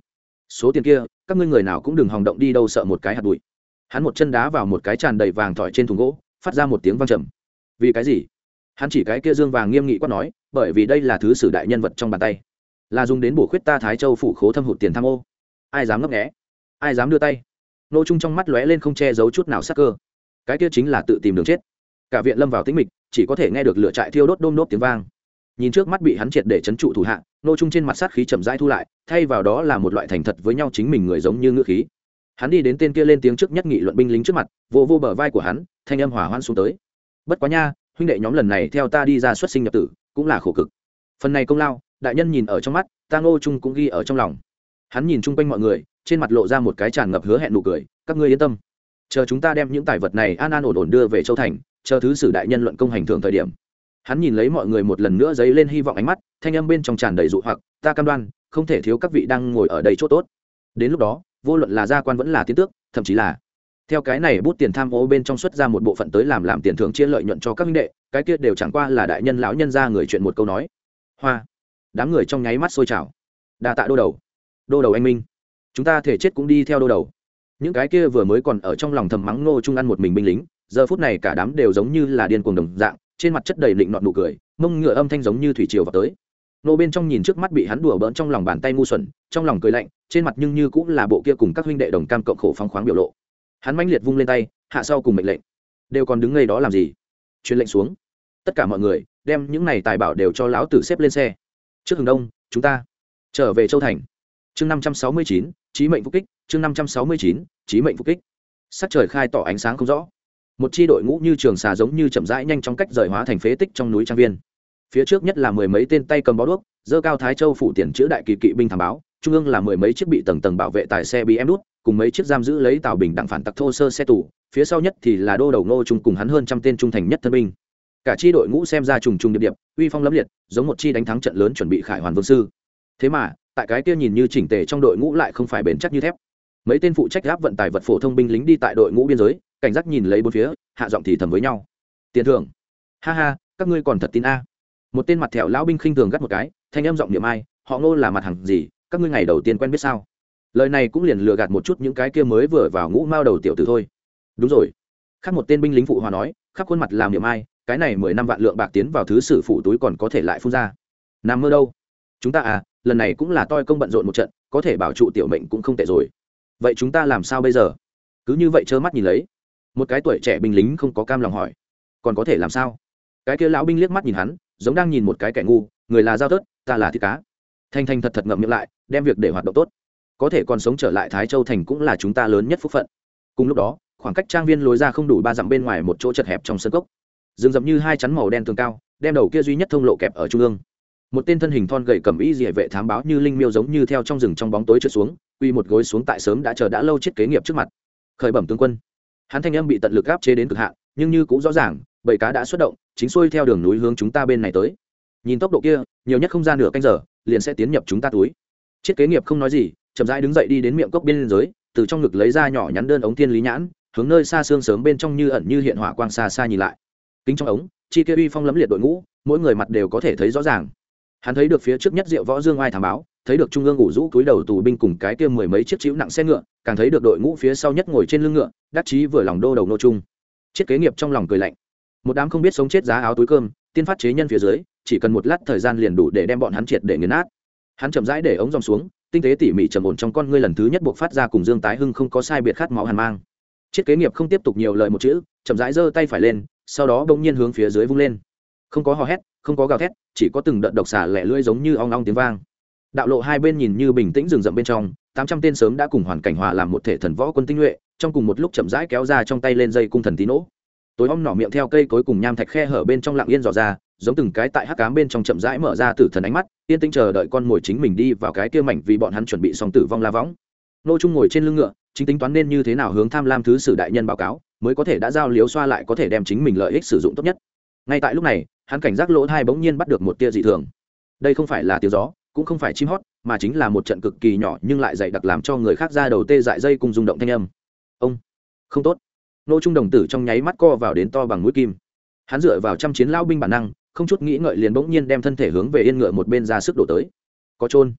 số tiền kia các ngươi người nào cũng đừng hòng động đi đâu, sợ một cái hạt bụi. Hắn một chân đá vào một cái tràn đầy vàng thỏi trên thùng gỗ, phát ra một tiếng vang trầm. Vì cái gì? Hắn chỉ cái kia dương vàng nghiêm nghị quát nói, bởi vì đây là thứ sử đại nhân vật trong bàn tay, là dùng đến bổ khuyết ta Thái Châu phủ khố thâm hụt tiền tham ô. Ai dám ngấp nghé, ai dám đưa tay? Nô Trung trong mắt lóe lên không che giấu chút nào sắc cơ. Cái kia chính là tự tìm đường chết. Cả viện lâm vào tĩnh mịch, chỉ có thể nghe được lửa trại thiêu đốt đôm đốp tiếng vang. Nhìn trước mắt bị hắn triệt để chấn trụ thủ hạ, Nô Trung trên mặt sát khí chậm rãi thu lại, thay vào đó là một loại thành thật với nhau chính mình người giống như ngữ khí. Hắn đi đến tên kia lên tiếng trước nhất nghị luận binh lính trước mặt, vô vô bờ vai của hắn, thanh âm hòa hoãn xuống tới. Bất quá nha, huynh đệ nhóm lần này theo ta đi ra xuất sinh nhập tử, cũng là khổ cực. Phần này công lao, đại nhân nhìn ở trong mắt, ta Ngô Trung cũng ghi ở trong lòng. Hắn nhìn chung quanh mọi người, trên mặt lộ ra một cái tràn ngập hứa hẹn nụ cười, các ngươi yên tâm, chờ chúng ta đem những tài vật này an an ổn ổn đưa về châu thành, chờ thứ sử đại nhân luận công hành thưởng thời điểm. Hắn nhìn lấy mọi người một lần nữa dấy lên hy vọng ánh mắt, thanh âm bên trong tràn đầy dụ hoặc, ta cam đoan không thể thiếu các vị đang ngồi ở đây chỗ tốt. Đến lúc đó, vô luận là gia quan vẫn là tiến tước, thậm chí là theo cái này bút tiền tham ô bên trong xuất ra một bộ phận tới làm làm tiền thưởng chia lợi nhuận cho các huynh đệ, cái kia đều chẳng qua là đại nhân lão nhân ra người chuyện một câu nói. Hoa, đám người trong nháy mắt sôi trào. Đa tạ đô đầu, đô đầu anh minh, chúng ta thể chết cũng đi theo đô đầu. Những cái kia vừa mới còn ở trong lòng thầm mắng Ngô Trung ăn một mình binh lính, giờ phút này cả đám đều giống như là điên cuồng đồng dạng, trên mặt chất đầy lịnh nọt nụ cười, mông ngựa âm thanh giống như thủy triều vào tới. Nô bên trong nhìn trước mắt bị hắn đùa bỡn trong lòng bàn tay ngu xuẩn, trong lòng cười lạnh, trên mặt nhưng như cũng là bộ kia cùng các huynh đệ đồng cam cộng khổ phóng khoáng biểu lộ. Hắn mãnh liệt vung lên tay, hạ sau cùng mệnh lệnh. Đều còn đứng ngây đó làm gì? Truyền lệnh xuống. Tất cả mọi người, đem những này tài bảo đều cho lão tử xếp lên xe. Trước hướng đông, chúng ta trở về châu thành. Chương năm trăm sáu mươi chín, chí mệnh phục kích, chương năm trăm sáu mươi chín, chí mệnh phục kích. Sắc trời khai tỏ ánh sáng không rõ. Một chi đội ngũ như trường xà giống như chậm rãi nhanh chóng cách rời hóa thành phế tích trong núi trang viên. Phía trước nhất là mười mấy tên tay cầm bó đuốc, dơ cao Thái Châu phủ tiền chữ đại kỳ kỵ binh thám báo, trung ương là mười mấy chiếc bị tầng tầng bảo vệ tài xe bị em đút, cùng mấy chiếc giam giữ lấy Tào Bình đặng phản tặc thô sơ xe tù, phía sau nhất thì là đô đầu Ngô Trung cùng hắn hơn trăm tên trung thành nhất thân binh. Cả chi đội ngũ xem ra trùng trùng điệp điệp, uy phong lẫm liệt, giống một chi đánh thắng trận lớn chuẩn bị khải hoàn vương sư. Thế mà, tại cái kia nhìn như chỉnh tề trong đội ngũ lại không phải bền chắc như thép. Mấy tên phụ trách áp vận tải vật phổ thông binh lính đi tại đội ngũ biên giới, cảnh giác nhìn lấy bốn phía, hạ giọng thì thầm với nhau. Tiền thưởng. Ha ha, các ngươi còn thật tin a. Một tên mặt thẹo lão binh khinh thường gắt một cái, thanh âm giọng niệm ai, họ Ngô là mặt hàng gì, các ngươi ngày đầu tiên quen biết sao? Lời này cũng liền lừa gạt một chút những cái kia mới vừa vào ngũ mao đầu tiểu tử thôi. Đúng rồi. Khác một tên binh lính phụ hòa nói, khắp khuôn mặt làm niệm ai, cái này mười năm vạn lượng bạc tiến vào thứ sử phủ túi còn có thể lại phun ra. Nằm mơ đâu? Chúng ta à, lần này cũng là toi công bận rộn một trận, có thể bảo trụ tiểu mệnh cũng không tệ rồi. Vậy chúng ta làm sao bây giờ? Cứ như vậy trơ mắt nhìn lấy. Một cái tuổi trẻ binh lính không có cam lòng hỏi, còn có thể làm sao? Cái kia lão binh liếc mắt nhìn hắn, giống đang nhìn một cái kẻ ngu, người là dao tớt, ta là thịt cá. Thanh Thanh thật thật ngậm miệng lại, đem việc để hoạt động tốt, có thể còn sống trở lại Thái Châu thành cũng là chúng ta lớn nhất phúc phận. Cùng lúc đó, khoảng cách trang viên lối ra không đủ ba dặm bên ngoài một chỗ chật hẹp trong sân cốc, rừng rậm như hai chắn màu đen tường cao, đem đầu kia duy nhất thông lộ kẹp ở trung ương. Một tên thân hình thon gầy cầm y liễu vệ thám báo như linh miêu giống như theo trong rừng trong bóng tối trượt xuống, quy một gối xuống tại sớm đã chờ đã lâu chết kế nghiệp trước mặt. Khởi bẩm tướng quân. Hắn thanh âm bị tận lực áp chế đến cực hạn, nhưng như cũng rõ ràng, bầy cá đã xuất động, chính xuôi theo đường núi hướng chúng ta bên này tới. Nhìn tốc độ kia, nhiều nhất không ra nửa canh giờ, liền sẽ tiến nhập chúng ta túi. Chiết kế nghiệp không nói gì, chậm rãi đứng dậy đi đến miệng cốc bên dưới, từ trong ngực lấy ra nhỏ nhắn đơn ống thiên lý nhãn, hướng nơi xa xương sớm bên trong như ẩn như hiện hỏa quang xa xa nhìn lại. Kính trong ống, chi kia uy phong lẫm liệt đội ngũ, mỗi người mặt đều có thể thấy rõ ràng. Hắn thấy được phía trước nhất Diệu Võ Dương Ai thám báo, thấy được trung ương ngủ rũ cúi đầu tù binh cùng cái kia mười mấy chiếc chịu nặng xe ngựa, càng thấy được đội ngũ phía sau nhất ngồi trên lưng ngựa, đắc chí vừa lòng đô đầu Ngô Trung. Chiết kế nghiệp trong lòng cười lạnh. Một đám không biết sống chết giá áo túi cơm, tiên phát chế nhân phía dưới, chỉ cần một lát thời gian liền đủ để đem bọn hắn triệt để nghiền nát. Hắn chậm rãi để ống dòng xuống, tinh tế tỉ mỉ trầm ổn trong con ngươi lần thứ nhất buộc phát ra cùng Dương Tái Hưng không có sai biệt khát máu hàn mang. Chiết kế nghiệp không tiếp tục nhiều lời một chữ, chậm rãi giơ tay phải lên, sau đó bỗng nhiên hướng phía dưới vung lên. Không có hò hét, không có gào thét, chỉ có từng đợt độc xà lẻ lưỡi giống như ong ong tiếng vang. Đạo lộ hai bên nhìn như bình tĩnh rừng rậm bên trong, tám trăm tên sớm đã cùng hoàn cảnh hòa làm một thể thần võ quân tinh nhuệ, trong cùng một lúc chậm rãi kéo ra trong tay lên dây cung thần tí nỗ. Tối om nỏ miệng theo cây cối cùng nham thạch khe hở bên trong lặng yên dò ra, giống từng cái tại hắc ám bên trong chậm rãi mở ra tử thần ánh mắt, yên tĩnh chờ đợi con mồi chính mình đi vào cái kia mảnh vì bọn hắn chuẩn bị xong tử vong la võng. Nô Trung ngồi trên lưng ngựa, chính tính toán nên như thế nào hướng Tham Lam thứ sử đại nhân báo cáo, mới có thể đã giao liếu xoa lại có thể đem chính mình lợi ích sử dụng tốt nhất. Ngay tại lúc này, hắn cảnh giác lỗ tai bỗng nhiên bắt được một tia dị thường. Đây không phải là tiếng gió, cũng không phải chim hót, mà chính là một trận cực kỳ nhỏ nhưng lại dày đặc làm cho người khác ra đầu tê dại dây cùng rung động thanh âm. Ông, không tốt. Nô Trung đồng tử trong nháy mắt co vào đến to bằng mũi kim. Hắn dựa vào trăm chiến lao binh bản năng, không chút nghĩ ngợi liền bỗng nhiên đem thân thể hướng về yên ngựa một bên ra sức đổ tới. Có trôn.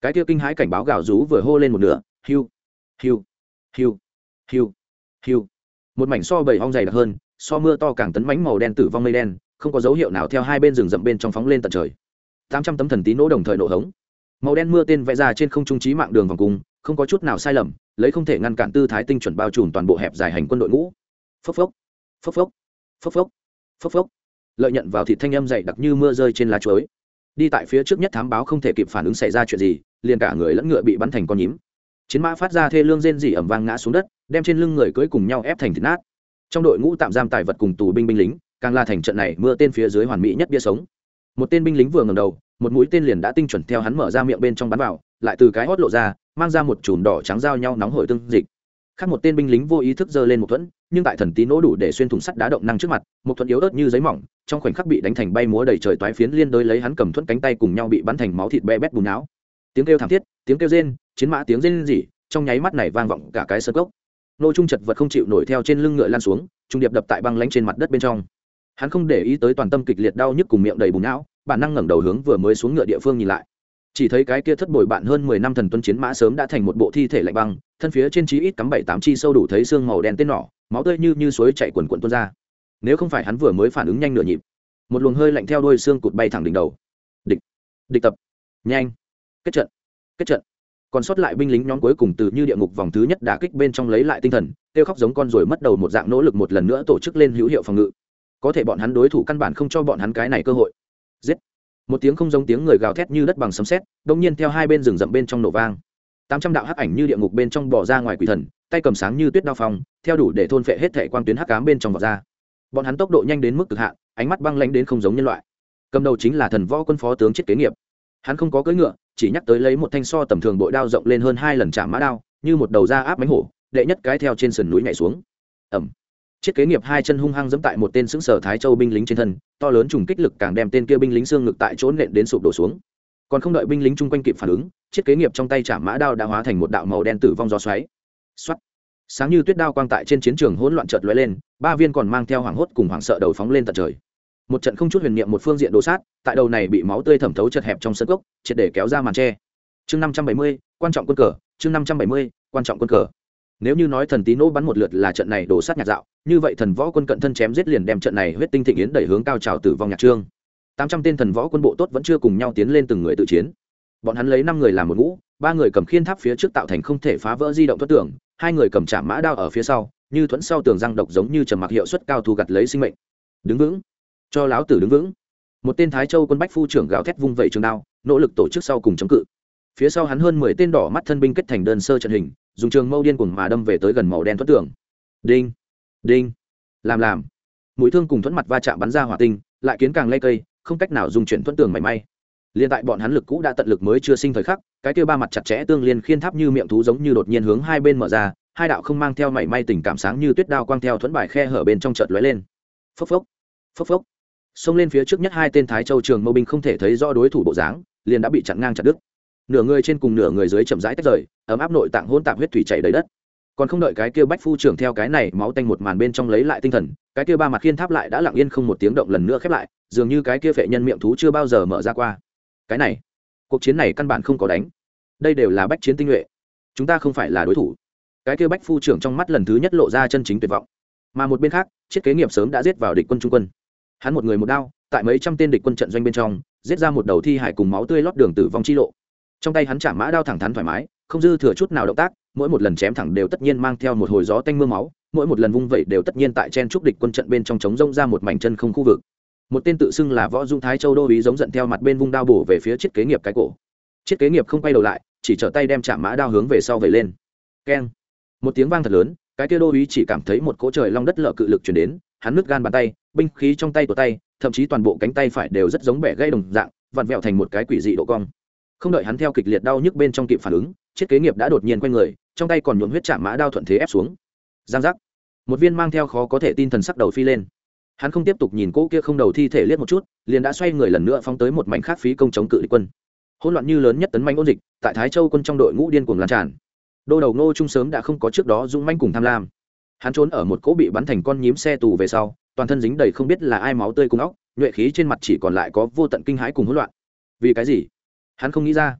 cái kia kinh hãi cảnh báo gào rú vừa hô lên một nửa, hiu hiu hiu hiu hiu, một mảnh so bầy ong dày đặc hơn, so mưa to càng tấn mãnh màu đen tử vong mây đen, không có dấu hiệu nào theo hai bên rừng rậm bên trong phóng lên tận trời. Tám trăm tấm thần tí nỗ đồng thời nổ hống, màu đen mưa tên vẽ ra trên không trung chí mạng đường vòng cung, không có chút nào sai lầm, lấy không thể ngăn cản tư thái tinh chuẩn bao trùm toàn bộ hẹp dài hành quân đội ngũ. Phốc phốc phốc phốc phốc phốc phốc phốc, lợi nhận vào thịt thanh âm dày đặc như mưa rơi trên lá chuối. Đi tại phía trước nhất thám báo không thể kịp phản ứng xảy ra chuyện gì, liền cả người lẫn ngựa bị bắn thành con nhím. Chiến mã phát ra thê lương rên rỉ ầm vang ngã xuống đất, đem trên lưng người cưỡi cùng nhau ép thành thịt nát. Trong đội ngũ tạm giam tài vật cùng tù binh binh lính, càng là thành trận này mưa tên phía dưới hoàn mỹ nhất bia sống. Một tên binh lính vừa ngẩng đầu, một mũi tên liền đã tinh chuẩn theo hắn mở ra miệng bên trong bắn vào, lại từ cái hót lộ ra, mang ra một chùm đỏ trắng giao nhau nóng hổi tương dịch. Khác một tên binh lính vô ý thức giơ lên một thuẫn, nhưng tại thần tí nỗ đủ để xuyên thủng sắt đá động năng trước mặt, một thuẫn yếu ớt như giấy mỏng, trong khoảnh khắc bị đánh thành bay múa đầy trời toái phiến liên đối lấy hắn cầm thuẫn cánh tay cùng nhau bị bắn thành máu thịt be bét bùn não. Tiếng kêu thảm thiết, tiếng kêu rên, chiến mã tiếng rên rỉ, trong nháy mắt này vang vọng cả cái sơn cốc. Nô Trung chật vật không chịu nổi theo trên lưng ngựa lan xuống, trung điệp đập tại băng lánh trên mặt đất bên trong. Hắn không để ý tới toàn tâm kịch liệt đau nhức cùng miệng đầy bùn não, bản năng ngẩng đầu hướng vừa mới xuống ngựa địa phương nhìn lại, chỉ thấy cái kia thất bồi bạn hơn mười năm thần tuân chiến mã sớm đã thành một bộ thi thể lạnh băng, thân phía trên chí ít cắm bảy tám chi sâu đủ thấy xương màu đen tên nỏ, máu tươi như như suối chảy quần quần tuôn ra. Nếu không phải hắn vừa mới phản ứng nhanh nửa nhịp, một luồng hơi lạnh theo đuôi xương cụt bay thẳng đỉnh đầu. Địch, địch tập, nhanh, kết trận, kết trận. Còn sót lại binh lính nhóm cuối cùng từ như địa ngục vòng thứ nhất đả kích bên trong lấy lại tinh thần, kêu khóc giống con rồi mất đầu một dạng nỗ lực một lần nữa tổ chức lên hữu hiệu phòng ngự. Có thể bọn hắn đối thủ căn bản không cho bọn hắn cái này cơ hội. Giết! Một tiếng không giống tiếng người gào thét như đất bằng sấm sét, đột nhiên theo hai bên rừng rậm bên trong nổ vang. Tám trăm đạo hắc ảnh như địa ngục bên trong bò ra ngoài quỷ thần, tay cầm sáng như tuyết đao phong, theo đủ để thôn phệ hết thể quang tuyến hắc ám bên trong vọt ra. Bọn hắn tốc độ nhanh đến mức cực hạn, ánh mắt băng lãnh đến không giống nhân loại. Cầm đầu chính là thần võ quân phó tướng Chiết Kế Nghiệp. Hắn không có cưỡi ngựa, chỉ nhắc tới lấy một thanh so tầm thường bội đao rộng lên hơn hai lần chạm mã đao, như một đầu da áp mãnh hổ, đệ nhất cái theo trên sườn núi nhảy xuống. Ầm. Chiết Kế Nghiệp hai chân hung hăng giẫm tại một tên sững sờ Thái Châu binh lính trên thân, to lớn trùng kích lực càng đem tên kia binh lính xương ngực tại chỗ nện đến sụp đổ xuống. Còn không đợi binh lính chung quanh kịp phản ứng, Chiết Kế Nghiệp trong tay chạm mã đao đã hóa thành một đạo màu đen tử vong gió xoáy. Soát. Sáng như tuyết đao quang tại trên chiến trường hỗn loạn chợt lóe lên, ba viên còn mang theo hoảng hốt cùng hoảng sợ đầu phóng lên tận trời. Một trận không chút huyền niệm một phương diện đồ sát, tại đầu này bị máu tươi thẩm thấu chật hẹp trong sân cốc, triệt để kéo ra màn che. Chương năm trăm bảy mươi, quan trọng quân cờ, chương năm trăm bảy mươi, quan trọng quân cờ. Nếu như nói thần tí nỗ bắn một lượt là trận này đồ sát nhạc dạo, như vậy thần võ quân cận thân chém giết liền đem trận này huyết tinh thịnh yến đẩy hướng cao trào tử vong nhạc trương. Tám trăm tên thần võ quân bộ tốt vẫn chưa cùng nhau tiến lên từng người tự chiến. Bọn hắn lấy năm người làm một ngũ, ba người cầm khiên tháp phía trước tạo thành không thể phá vỡ di động thoát tường, hai người cầm chạm mã đao ở phía sau, như thuẫn sau tường răng độc giống như trầm mặc hiệu suất cao thu gặt lấy sinh mệnh. Đứng vững, cho láo tử đứng vững. Một tên Thái Châu quân bách phu trưởng gào thét vung vẩy trường đao, nỗ lực tổ chức sau cùng chống cự. Phía sau hắn hơn mười tên đỏ mắt thân binh kết thành đơn sơ trận hình, dùng trường mâu điên cuồng mà đâm về tới gần màu đen thoát tường. Đinh, đinh, làm làm. Mũi thương cùng thuẫn mặt va chạm bắn ra hỏa tinh, lại kiến càng lay cây, không cách nào dùng chuyển thoát tường mảy may. Liên tại bọn hắn lực cũ đã tận lực mới chưa sinh thời khắc, cái kia ba mặt chặt chẽ tương liên khiên tháp như miệng thú giống như đột nhiên hướng hai bên mở ra, hai đạo không mang theo mảy may tình cảm sáng như tuyết đao quang theo thuẫn bài khe hở bên trong chợt lóe lên. Phốc phốc, phốc phốc. Xông lên phía trước nhất hai tên Thái Châu trường mâu binh không thể thấy rõ đối thủ bộ dáng, liền đã bị chặn ngang chặt đứt. Nửa người trên cùng nửa người dưới chậm rãi tách rời, ấm áp nội tạng hỗn tạp huyết thủy chảy đầy đất. Còn không đợi cái kia bách phu trưởng theo cái này máu tanh một màn bên trong lấy lại tinh thần, cái kia ba mặt khiên tháp lại đã lặng yên không một tiếng động lần nữa khép lại, dường như cái kia phệ nhân miệng thú chưa bao giờ mở ra qua. Cái này, cuộc chiến này căn bản không có đánh. Đây đều là bách chiến tinh nhuệ, chúng ta không phải là đối thủ. Cái kia bách phu trưởng trong mắt lần thứ nhất lộ ra chân chính tuyệt vọng. Mà một bên khác, Chiết Kế Nghiệp sớm đã giết vào địch quân trung quân. Hắn một người một đao, tại mấy trăm tên địch quân trận doanh bên trong, giết ra một đầu thi hải cùng máu tươi lót đường tử vong chi lộ. Trong tay hắn chạm mã đao thẳng thắn thoải mái, không dư thừa chút nào động tác, mỗi một lần chém thẳng đều tất nhiên mang theo một hồi gió tanh mưa máu, mỗi một lần vung vẩy đều tất nhiên tại chen trúc địch quân trận bên trong chống rông ra một mảnh chân không khu vực. Một tên tự xưng là Võ Dung Thái Châu đô úy giống giận theo mặt bên vung đao bổ về phía Chiết Kế Nghiệp cái cổ. Chiết Kế Nghiệp không quay đầu lại, chỉ trở tay đem chạm mã đao hướng về sau vẩy lên. Keng! Một tiếng vang thật lớn, cái kia đô úy chỉ cảm thấy một cỗ trời long đất lở cự lực truyền đến, hắn nứt gan bàn tay, binh khí trong tay của tay, thậm chí toàn bộ cánh tay phải đều rất giống bẻ gãy đồng dạng, vặn vẹo thành một cái quỷ dị độ cong. Không đợi hắn theo kịch liệt đau nhức bên trong kịp phản ứng, Chiết Kế Nghiệp đã đột nhiên quay người, trong tay còn nhuộm huyết chạm mã đao thuận thế ép xuống. Giang giác! Một viên mang theo khó có thể tin thần sắc đầu phi lên. Hắn không tiếp tục nhìn cỗ kia không đầu thi thể liếc một chút, liền đã xoay người lần nữa phóng tới một mảnh khác phí công chống cự địch quân. Hỗn loạn như lớn nhất tấn manh ôn dịch, tại Thái Châu quân trong đội ngũ điên cuồng lan tràn. Đô đầu Ngô Trung sớm đã không có trước đó dũng manh cùng tham lam. Hắn trốn ở một cỗ bị bắn thành con nhím xe tù về sau, toàn thân dính đầy không biết là ai máu tươi cùng óc, nhuệ khí trên mặt chỉ còn lại có vô tận kinh hãi cùng hỗn loạn. Vì cái gì? Hắn không nghĩ ra.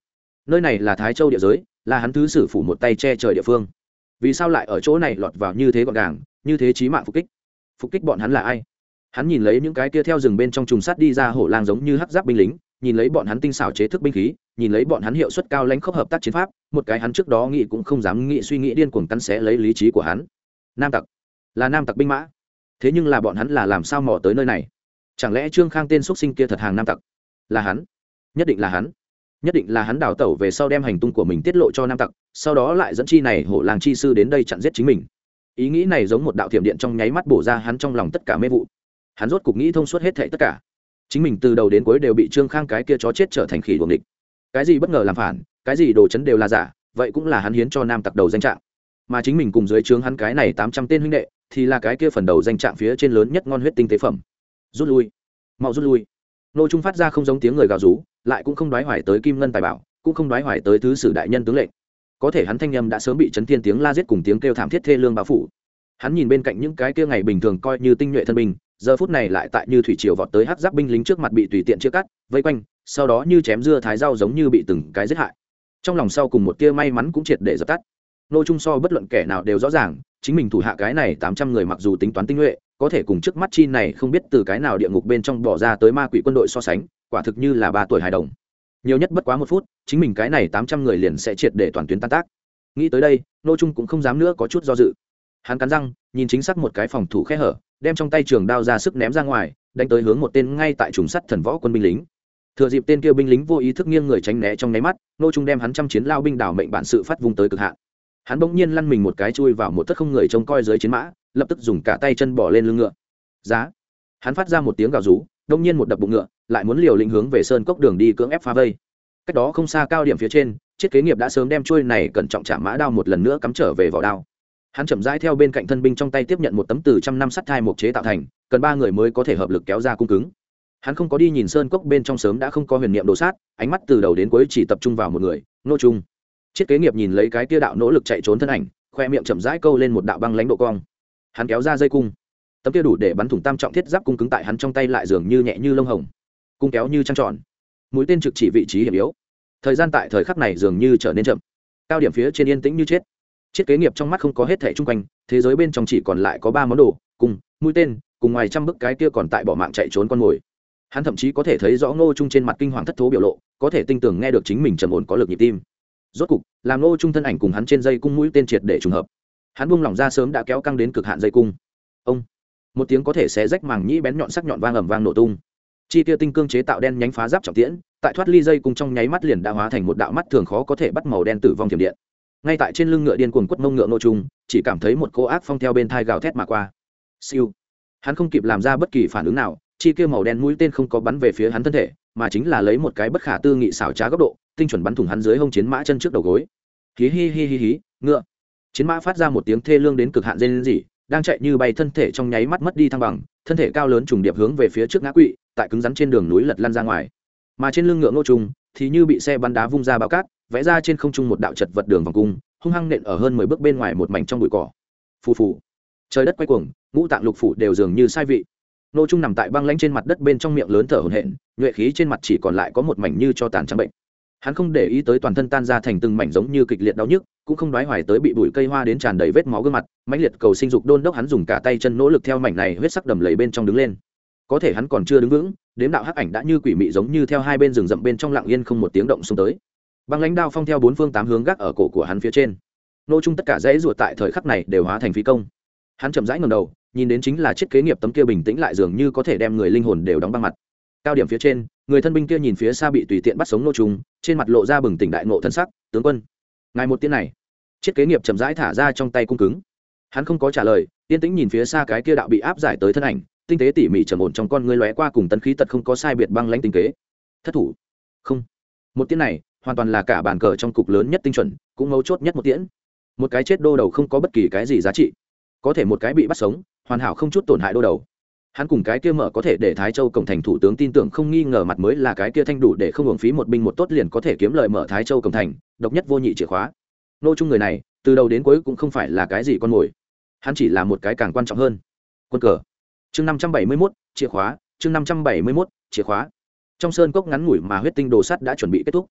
nơi này là Thái Châu địa giới, là hắn thứ sử phủ một tay che trời địa phương. Vì sao lại ở chỗ này lọt vào như thế gọn gàng, như thế chí mạng phục kích? Phục kích bọn hắn là ai? Hắn nhìn lấy những cái kia theo rừng bên trong trùng sát đi ra hổ lang giống như hắc giáp binh lính, nhìn lấy bọn hắn tinh xảo chế thức binh khí, nhìn lấy bọn hắn hiệu suất cao lãnh khốc hợp tác chiến pháp, một cái hắn trước đó nghĩ cũng không dám nghĩ suy nghĩ điên cuồng cắn xé lấy lý trí của hắn. Nam tặc, là nam tặc binh mã. Thế nhưng là bọn hắn là làm sao mò tới nơi này? Chẳng lẽ Trương Khang tên xuất sinh kia thật hàng nam tặc? Là hắn, nhất định là hắn, nhất định là hắn đào tẩu về sau đem hành tung của mình tiết lộ cho nam tặc, sau đó lại dẫn chi này hổ lang chi sư đến đây chặn giết chính mình. Ý nghĩ này giống một đạo thiểm điện trong nháy mắt bổ ra hắn trong lòng tất cả mê vụ. Hắn rốt cục nghĩ thông suốt hết thảy tất cả. Chính mình từ đầu đến cuối đều bị Trương Khang cái kia chó chết trở thành khỉ đuồng địch. Cái gì bất ngờ làm phản, cái gì đồ chấn đều là giả, vậy cũng là hắn hiến cho nam tặc đầu danh trạng. Mà chính mình cùng dưới trướng hắn cái này tám trăm tên huynh đệ, thì là cái kia phần đầu danh trạng phía trên lớn nhất ngon huyết tinh tế phẩm. Rút lui, mau rút lui. Nô Trung phát ra không giống tiếng người gào rú, lại cũng không đoái hoài tới kim ngân tài bảo, cũng không đoái hoài tới thứ sử đại nhân tướng lệnh. Có thể hắn thanh âm đã sớm bị chấn thiên tiếng la giết cùng tiếng kêu thảm thiết thê lương bao phủ. Hắn nhìn bên cạnh những cái kia ngày bình thường coi như tinh nhuệ thân binh, giờ phút này lại tại như thủy triều vọt tới hắc giáp binh lính trước mặt bị tùy tiện chia cắt, vây quanh, sau đó như chém dưa thái rau giống như bị từng cái giết hại. Trong lòng sau cùng một tia may mắn cũng triệt để dập tắt. Nô Trung so bất luận kẻ nào đều rõ ràng, chính mình thủ hạ cái này tám trăm người mặc dù tính toán tinh nhuệ, có thể cùng trước mắt chi này không biết từ cái nào địa ngục bên trong bỏ ra tới ma quỷ quân đội so sánh, quả thực như là ba tuổi hài đồng. Nhiều nhất bất quá một phút, chính mình cái này tám trăm người liền sẽ triệt để toàn tuyến tan tác. Nghĩ tới đây, Nô Trung cũng không dám nữa có chút do dự. Hắn cắn răng, nhìn chính xác một cái phòng thủ khe hở, đem trong tay trường đao ra sức ném ra ngoài, đánh tới hướng một tên ngay tại trùng sắt thần võ quân binh lính. Thừa dịp tên kia binh lính vô ý thức nghiêng người tránh né trong nháy mắt, Nô Trung đem hắn trăm chiến lao binh đảo mệnh bản sự phát vung tới cực hạn. Hắn bỗng nhiên lăn mình một cái chui vào một thất không người trông coi dưới chiến mã, lập tức dùng cả tay chân bỏ lên lưng ngựa. Giá! Hắn phát ra một tiếng gào rú, đông nhiên một đập bụng ngựa, lại muốn liều lĩnh hướng về sơn cốc đường đi cưỡng ép phá vây. Cách đó không xa cao điểm phía trên, Chiết Kế Nghiệp đã sớm đem chuôi này cẩn trọng chạm mã đao một lần nữa cắm trở về vỏ đao. Hắn chậm rãi theo bên cạnh thân binh trong tay tiếp nhận một tấm từ trăm năm sắt thai mộc chế tạo thành, cần ba người mới có thể hợp lực kéo ra cung cứng. Hắn không có đi nhìn sơn cốc bên trong sớm đã không có huyền niệm đồ sát, ánh mắt từ đầu đến cuối chỉ tập trung vào một người, Nô Trung. Chiết Kế Nghiệp nhìn lấy cái kia đạo nỗ lực chạy trốn thân ảnh, khoe miệng chậm rãi câu lên một đạo băng lãnh độ cong. Hắn kéo ra dây cung, tấm kia đủ để bắn thủng tam trọng thiết giáp cung cứng tại hắn trong tay lại dường như nhẹ như lông hồng, cung kéo như trăng tròn, mũi tên trực chỉ vị trí hiểm yếu. Thời gian tại thời khắc này dường như trở nên chậm, cao điểm phía trên yên tĩnh như chết. Chiết Kế Nghiệp trong mắt không có hết thảy chung quanh, thế giới bên trong chỉ còn lại có ba món đồ, cung, mũi tên, cùng ngoài trăm bức cái kia còn tại bỏ mạng chạy trốn con mồi. Hắn thậm chí có thể thấy rõ Ngô Trung trên mặt kinh hoàng thất thố biểu lộ, có thể tinh tường nghe được chính mình trầm ổn có lực nhịp tim. Rốt cục, làm Ngô Trung thân ảnh cùng hắn trên dây cung mũi tên triệt để trùng hợp. Hắn buông lỏng ra sớm đã kéo căng đến cực hạn dây cung. Ông, một tiếng có thể xé rách màng nhĩ bén nhọn sắc nhọn vang ầm vang nổ tung. Chi tiêu tinh cương chế tạo đen nhánh phá giáp trọng tiễn, tại thoát ly dây cung trong nháy mắt liền đã hóa thành một đạo mắt thường khó có thể bắt màu đen tử vong thiểm điện. Ngay tại trên lưng ngựa điên cuồng quất mông ngựa Ngô Trung, chỉ cảm thấy một cô ác phong theo bên thai gào thét mà qua. Siêu. Hắn không kịp làm ra bất kỳ phản ứng nào, chi kia màu đen mũi tên không có bắn về phía hắn thân thể, mà chính là lấy một cái bất khả tư nghị xảo trá góc độ, tinh chuẩn bắn thủng hắn dưới hông chiến mã chân trước đầu gối. Hí hi hi hi hí, ngựa. Chiến mã phát ra một tiếng thê lương đến cực hạn rên rỉ, đang chạy như bay thân thể trong nháy mắt mất đi thăng bằng, thân thể cao lớn trùng điệp hướng về phía trước ngã quỵ, tại cứng rắn trên đường núi lật lăn ra ngoài. Mà trên lưng ngựa Ngô Trung thì như bị xe bắn đá vung ra bao cát, vẽ ra trên không trung một đạo chật vật đường vòng cung, hung hăng nện ở hơn mười bước bên ngoài một mảnh trong bụi cỏ. Phù phù. Trời đất quay cuồng, ngũ tạng lục phủ đều dường như sai vị. Ngô Trung nằm tại băng lãnh trên mặt đất bên trong miệng lớn thở hổn hển, nhuệ khí trên mặt chỉ còn lại có một mảnh như cho tàn trắng bệnh. Hắn không để ý tới toàn thân tan ra thành từng mảnh giống như kịch liệt đau nhức, cũng không đoái hoài tới bị bụi cây hoa đến tràn đầy vết máu gương mặt, mãnh liệt cầu sinh dục đôn đốc hắn dùng cả tay chân nỗ lực theo mảnh này huyết sắc đầm lầy bên trong đứng lên. Có thể hắn còn chưa đứng vững, đếm đạo hắc ảnh đã như quỷ mị giống như theo hai bên rừng rậm bên trong lặng yên không một tiếng động xông tới. Băng lãnh đao phong theo bốn phương tám hướng gác ở cổ của hắn phía trên. Ngô Trung tất cả dãy ruột tại thời khắc này đều hóa thành phi công. Hắn chậm rãi ngẩng đầu, nhìn đến chính là Chiết Kế Nghiệp tấm kia bình tĩnh lại dường như có thể đem người linh hồn đều đóng băng mặt. Cao điểm phía trên, người thân binh kia nhìn phía xa bị tùy tiện bắt sống Ngô Trung, trên mặt lộ ra bừng tỉnh đại ngộ thân sắc, "Tướng quân." Ngài một tiếng này. Chiết Kế Nghiệp chậm rãi thả ra trong tay cung cứng. Hắn không có trả lời, yên tĩnh nhìn phía xa cái kia đạo bị áp giải tới thân ảnh, tinh tế tỉ mỉ trầm ổn trong con ngươi lóe qua cùng tấn khí tật không có sai biệt băng lãnh tinh kế. Thất thủ. Không. Một tiếng này, hoàn toàn là cả bàn cờ trong cục lớn nhất tinh chuẩn, cũng mấu chốt nhất một tiễn. Một cái chết đô đầu không có bất kỳ cái gì giá trị, có thể một cái bị bắt sống, hoàn hảo không chút tổn hại đô đầu. Hắn cùng cái kia mở có thể để Thái Châu cổng thành thủ tướng tin tưởng không nghi ngờ mặt mới là cái kia thanh đủ để không hưởng phí một binh một tốt liền có thể kiếm lời mở Thái Châu cổng thành, độc nhất vô nhị chìa khóa. Nô Trung người này, từ đầu đến cuối cũng không phải là cái gì con mồi, hắn chỉ là một cái càng quan trọng hơn, quân cờ. Chương năm trăm bảy mươi mốt, chìa khóa, chương năm trăm bảy mươi mốt, chìa khóa. Trong sơn cốc ngắn ngủi mà huyết tinh đồ sắt đã chuẩn bị kết thúc.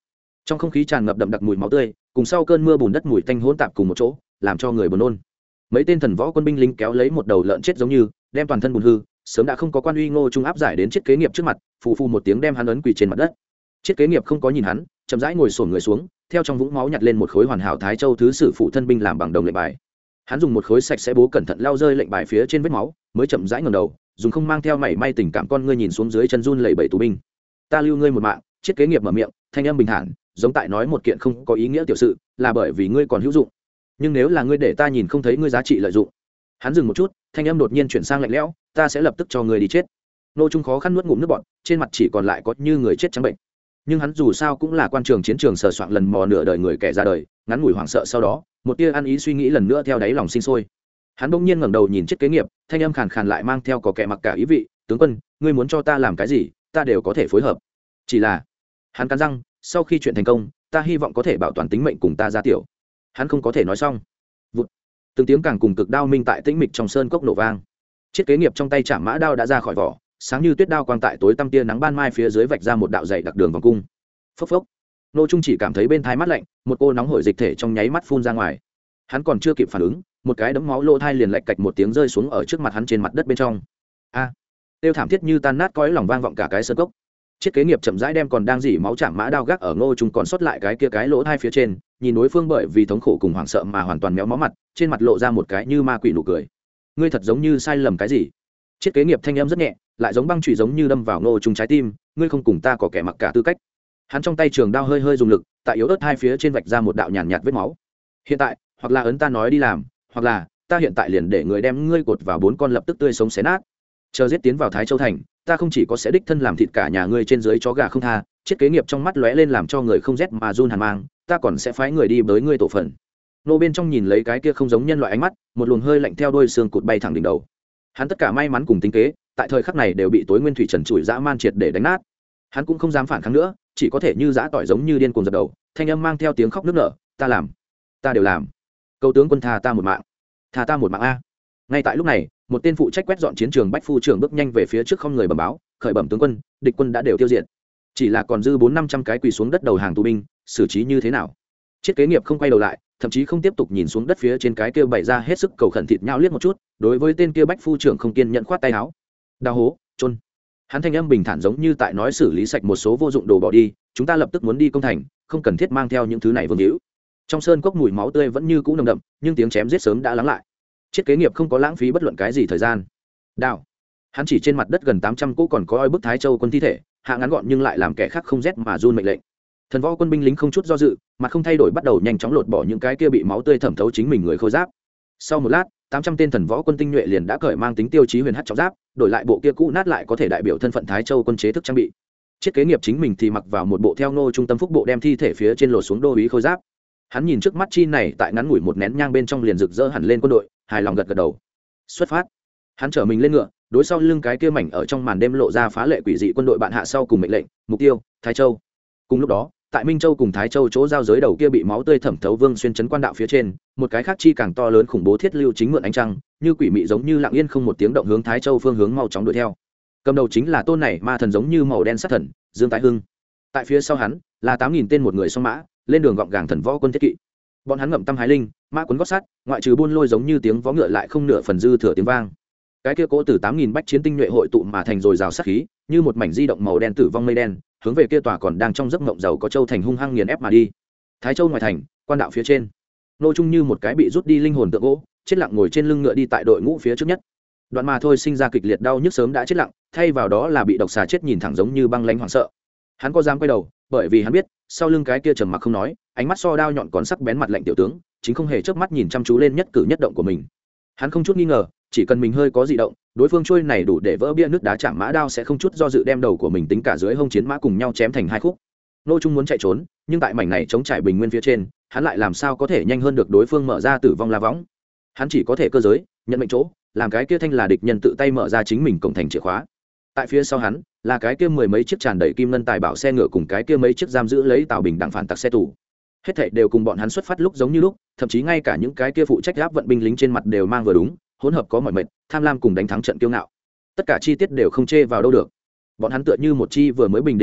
trong không khí tràn ngập đậm đặc mùi máu tươi cùng sau cơn mưa bùn đất mùi tanh hỗn tạp cùng một chỗ làm cho người buồn nôn. Mấy tên thần võ quân binh lính kéo lấy một đầu lợn chết giống như đem toàn thân bùn hư sớm đã không có quan uy Ngô Trung áp giải đến chiếc kế nghiệp trước mặt, phù phù một tiếng đem hắn ấn quỳ trên mặt đất. Chiếc kế nghiệp không có nhìn hắn, chậm rãi ngồi xổm người xuống, theo trong vũng máu nhặt lên một khối hoàn hảo Thái Châu thứ sử phụ thân binh làm bằng đồng lệnh bài. Hắn dùng một khối sạch sẽ bố cẩn thận lau rơi lệnh bài phía trên vết máu, mới chậm rãi ngẩng đầu, dùng không mang theo mảy may tình cảm con ngươi nhìn xuống dưới chân run lẩy bẩy tù binh. Ta lưu ngươi một mạng. Chiếc kế nghiệp mở miệng, thanh âm bình thản, giống tại nói một kiện không có ý nghĩa tiểu sự, là bởi vì ngươi còn hữu dụng. Nhưng nếu là ngươi để ta nhìn không thấy ngươi giá trị lợi dụng. Hắn dừng một chút, thanh âm đột nhiên chuyển sang lạnh lẽo, ta sẽ lập tức cho ngươi đi chết. Nô Trung khó khăn nuốt ngụm nước bọt, trên mặt chỉ còn lại có như người chết trắng bệnh. Nhưng hắn dù sao cũng là quan trường chiến trường sờ soạn lần mò nửa đời người kẻ ra đời, ngắn ngủi hoảng sợ sau đó, một tia ăn ý suy nghĩ lần nữa theo đáy lòng sinh sôi. Hắn bỗng nhiên ngẩng đầu nhìn chiếc kế nghiệp, thanh âm khàn khàn lại mang theo có kẻ mặc cả ý vị, tướng quân, ngươi muốn cho ta làm cái gì, ta đều có thể phối hợp. Chỉ là, hắn cắn răng, sau khi chuyện thành công, ta hy vọng có thể bảo toàn tính mệnh cùng ta ra tiểu. Hắn không có thể nói xong. Vụt. Từng tiếng càng cùng cực đao minh tại tĩnh mịch trong sơn cốc nổ vang. Chiếc kế nghiệp trong tay chạm mã đao đã ra khỏi vỏ, sáng như tuyết đao quang tại tối tăm tia nắng ban mai phía dưới vạch ra một đạo dày đặc đường vòng cung. Phốc phốc. Nô Trung chỉ cảm thấy bên thai mát lạnh, một cô nóng hổi dịch thể trong nháy mắt phun ra ngoài. Hắn còn chưa kịp phản ứng, một cái đấm máu lỗ thai liền lạch cạch một tiếng rơi xuống ở trước mặt hắn trên mặt đất bên trong. A! À, tiêu thảm thiết như tan nát cõi lòng vang vọng cả cái sơn cốc. Chiếc kế nghiệp chậm rãi đem còn đang dỉ máu chạm mã đao gác ở Ngô Trung còn sót lại cái kia cái lỗ thai phía trên, nhìn đối phương bởi vì thống khổ cùng hoảng sợ mà hoàn toàn méo mó mặt, trên mặt lộ ra một cái như ma quỷ nụ cười. Ngươi thật giống như sai lầm cái gì? Chiếc kế nghiệp thanh âm rất nhẹ, lại giống băng chùy giống như đâm vào Ngô Trung trái tim, ngươi không cùng ta có kẻ mặc cả tư cách. Hắn trong tay trường đao hơi hơi dùng lực, tại yếu ớt hai phía trên vạch ra một đạo nhàn nhạt, nhạt vết máu. Hiện tại, hoặc là ấn ta nói đi làm, hoặc là ta hiện tại liền để người đem ngươi cột vào bốn con lập tức tươi sống xé nát. Chờ giết tiến vào Thái Châu thành, ta không chỉ có sẽ đích thân làm thịt cả nhà ngươi trên dưới chó gà không tha. Chiếc kế nghiệp trong mắt lóe lên làm cho người không rét mà run hàn mang, ta còn sẽ phái người đi với ngươi tổ phận. Nô bên trong nhìn lấy cái kia không giống nhân loại ánh mắt, một luồng hơi lạnh theo đuôi xương cụt bay thẳng đỉnh đầu. Hắn tất cả may mắn cùng tính kế, tại thời khắc này đều bị tối nguyên thủy trần trụi dã man triệt để đánh nát. Hắn cũng không dám phản kháng nữa, chỉ có thể như dã tỏi giống như điên cuồng dập đầu, thanh âm mang theo tiếng khóc nức nở, ta làm, ta đều làm. Cầu tướng quân tha ta một mạng, tha ta một mạng a. Ngay tại lúc này, một tên phụ trách quét dọn chiến trường bách phu trưởng bước nhanh về phía trước không người bẩm báo, khởi bẩm tướng quân, địch quân đã đều tiêu diệt, chỉ là còn dư bốn năm trăm cái quỳ xuống đất đầu hàng tù binh, xử trí như thế nào? Chiếc kế nghiệp không quay đầu lại, thậm chí không tiếp tục nhìn xuống đất phía trên cái kia bày ra hết sức cầu khẩn thịt nhau liếc một chút, đối với tên kia bách phu trưởng không kiên nhẫn khoát tay áo, đào hố, chôn. Hắn thanh âm bình thản giống như tại nói xử lý sạch một số vô dụng đồ bỏ đi, chúng ta lập tức muốn đi công thành, không cần thiết mang theo những thứ này vương hữu. Trong sơn cốc mùi máu tươi vẫn như cũ nồng đậm, nhưng tiếng chém giết sớm đã lắng lại. Chiếc kế nghiệp không có lãng phí bất luận cái gì thời gian. Đào. Hắn chỉ trên mặt đất gần tám trăm cỗ còn có oi bức Thái Châu quân thi thể, hạ ngắn gọn nhưng lại làm kẻ khác không rét mà run mệnh lệnh. Thần võ quân binh lính không chút do dự, mặt không thay đổi bắt đầu nhanh chóng lột bỏ những cái kia bị máu tươi thẩm thấu chính mình người khôi giáp. Sau một lát, tám trăm tên thần võ quân tinh nhuệ liền đã cởi mang tính tiêu chí huyền hắc trọng giáp, đổi lại bộ kia cũ nát lại có thể đại biểu thân phận Thái Châu quân chế thức trang bị. Chiếc kế nghiệp chính mình thì mặc vào một bộ theo Ngô trung tâm phúc bộ đem thi thể phía trên lột xuống đô úy khôi giáp. Hắn nhìn trước mắt chi này tại ngắn ngủi một nén nhang bên trong liền rực rỡ hẳn lên quân đội, hài lòng gật gật đầu. Xuất phát. Hắn trở mình lên ngựa, đối sau lưng cái kia mảnh ở trong màn đêm lộ ra phá lệ quỷ dị quân đội bạn hạ sau cùng mệnh lệnh, mục tiêu, Thái Châu. Cùng lúc đó, tại Minh Châu cùng Thái Châu chỗ giao giới đầu kia bị máu tươi thẩm thấu vương xuyên chấn quan đạo phía trên, một cái khác chi càng to lớn khủng bố thiết lưu chính mượn ánh trăng, như quỷ mị giống như lặng yên không một tiếng động hướng Thái Châu phương hướng mau chóng đuổi theo. Cầm đầu chính là tôn này ma thần giống như màu đen sát thần, Dương Tái Hưng. Tại phía sau hắn là tám nghìn tên một người song mã, lên đường gọng gàng thần võ quân thiết kỵ. Bọn hắn ngậm tâm hái linh, mã quấn gót sắt, ngoại trừ buôn lôi giống như tiếng vó ngựa lại không nửa phần dư thừa tiếng vang. Cái kia cố từ tám nghìn bách chiến tinh nhuệ hội tụ mà thành rồi rào sát khí, như một mảnh di động màu đen tử vong mây đen, hướng về kia tòa còn đang trong giấc mộng giàu có châu thành hung hăng nghiền ép mà đi. Thái Châu ngoài thành, quan đạo phía trên, Nô Trung như một cái bị rút đi linh hồn tượng gỗ, chết lặng ngồi trên lưng ngựa đi tại đội ngũ phía trước nhất. Đoạn mà thôi sinh ra kịch liệt đau nhức sớm đã chết lặng, thay vào đó là bị độc xà chết nhìn thẳng giống như băng lãnh hoảng sợ. Hắn có dám quay đầu, bởi vì hắn biết, sau lưng cái kia trầm mặc không nói, ánh mắt so đao nhọn còn sắc bén mặt lạnh tiểu tướng, chính không hề chớp mắt nhìn chăm chú lên nhất cử nhất động của mình. Hắn không chút nghi ngờ, chỉ cần mình hơi có dị động, đối phương trôi này đủ để vỡ bia nước đá chạm mã đao sẽ không chút do dự đem đầu của mình tính cả dưới hông chiến mã cùng nhau chém thành hai khúc. Nô Trung muốn chạy trốn, nhưng tại mảnh này chống trải bình nguyên phía trên, hắn lại làm sao có thể nhanh hơn được đối phương mở ra tử vong la võng. Hắn chỉ có thể cơ giới, nhận mệnh chỗ, làm cái kia thanh là địch nhân tự tay mở ra chính mình cổng thành chìa khóa. Tại phía sau hắn, là cái kia mười mấy chiếc tràn đầy kim ngân tài bảo xe ngựa cùng cái kia mấy chiếc giam giữ lấy Tào Bình đặng phản tặc xe tù. Hết thảy đều cùng bọn hắn xuất phát lúc giống như lúc, thậm chí ngay cả những cái kia phụ trách áp vận binh lính trên mặt đều mang vừa đúng, hỗn hợp có mọi mệt, tham lam cùng đánh thắng trận kiêu ngạo. Tất cả chi tiết đều không chê vào đâu được. Bọn hắn tựa như một chi vừa mới bình định phản loạn,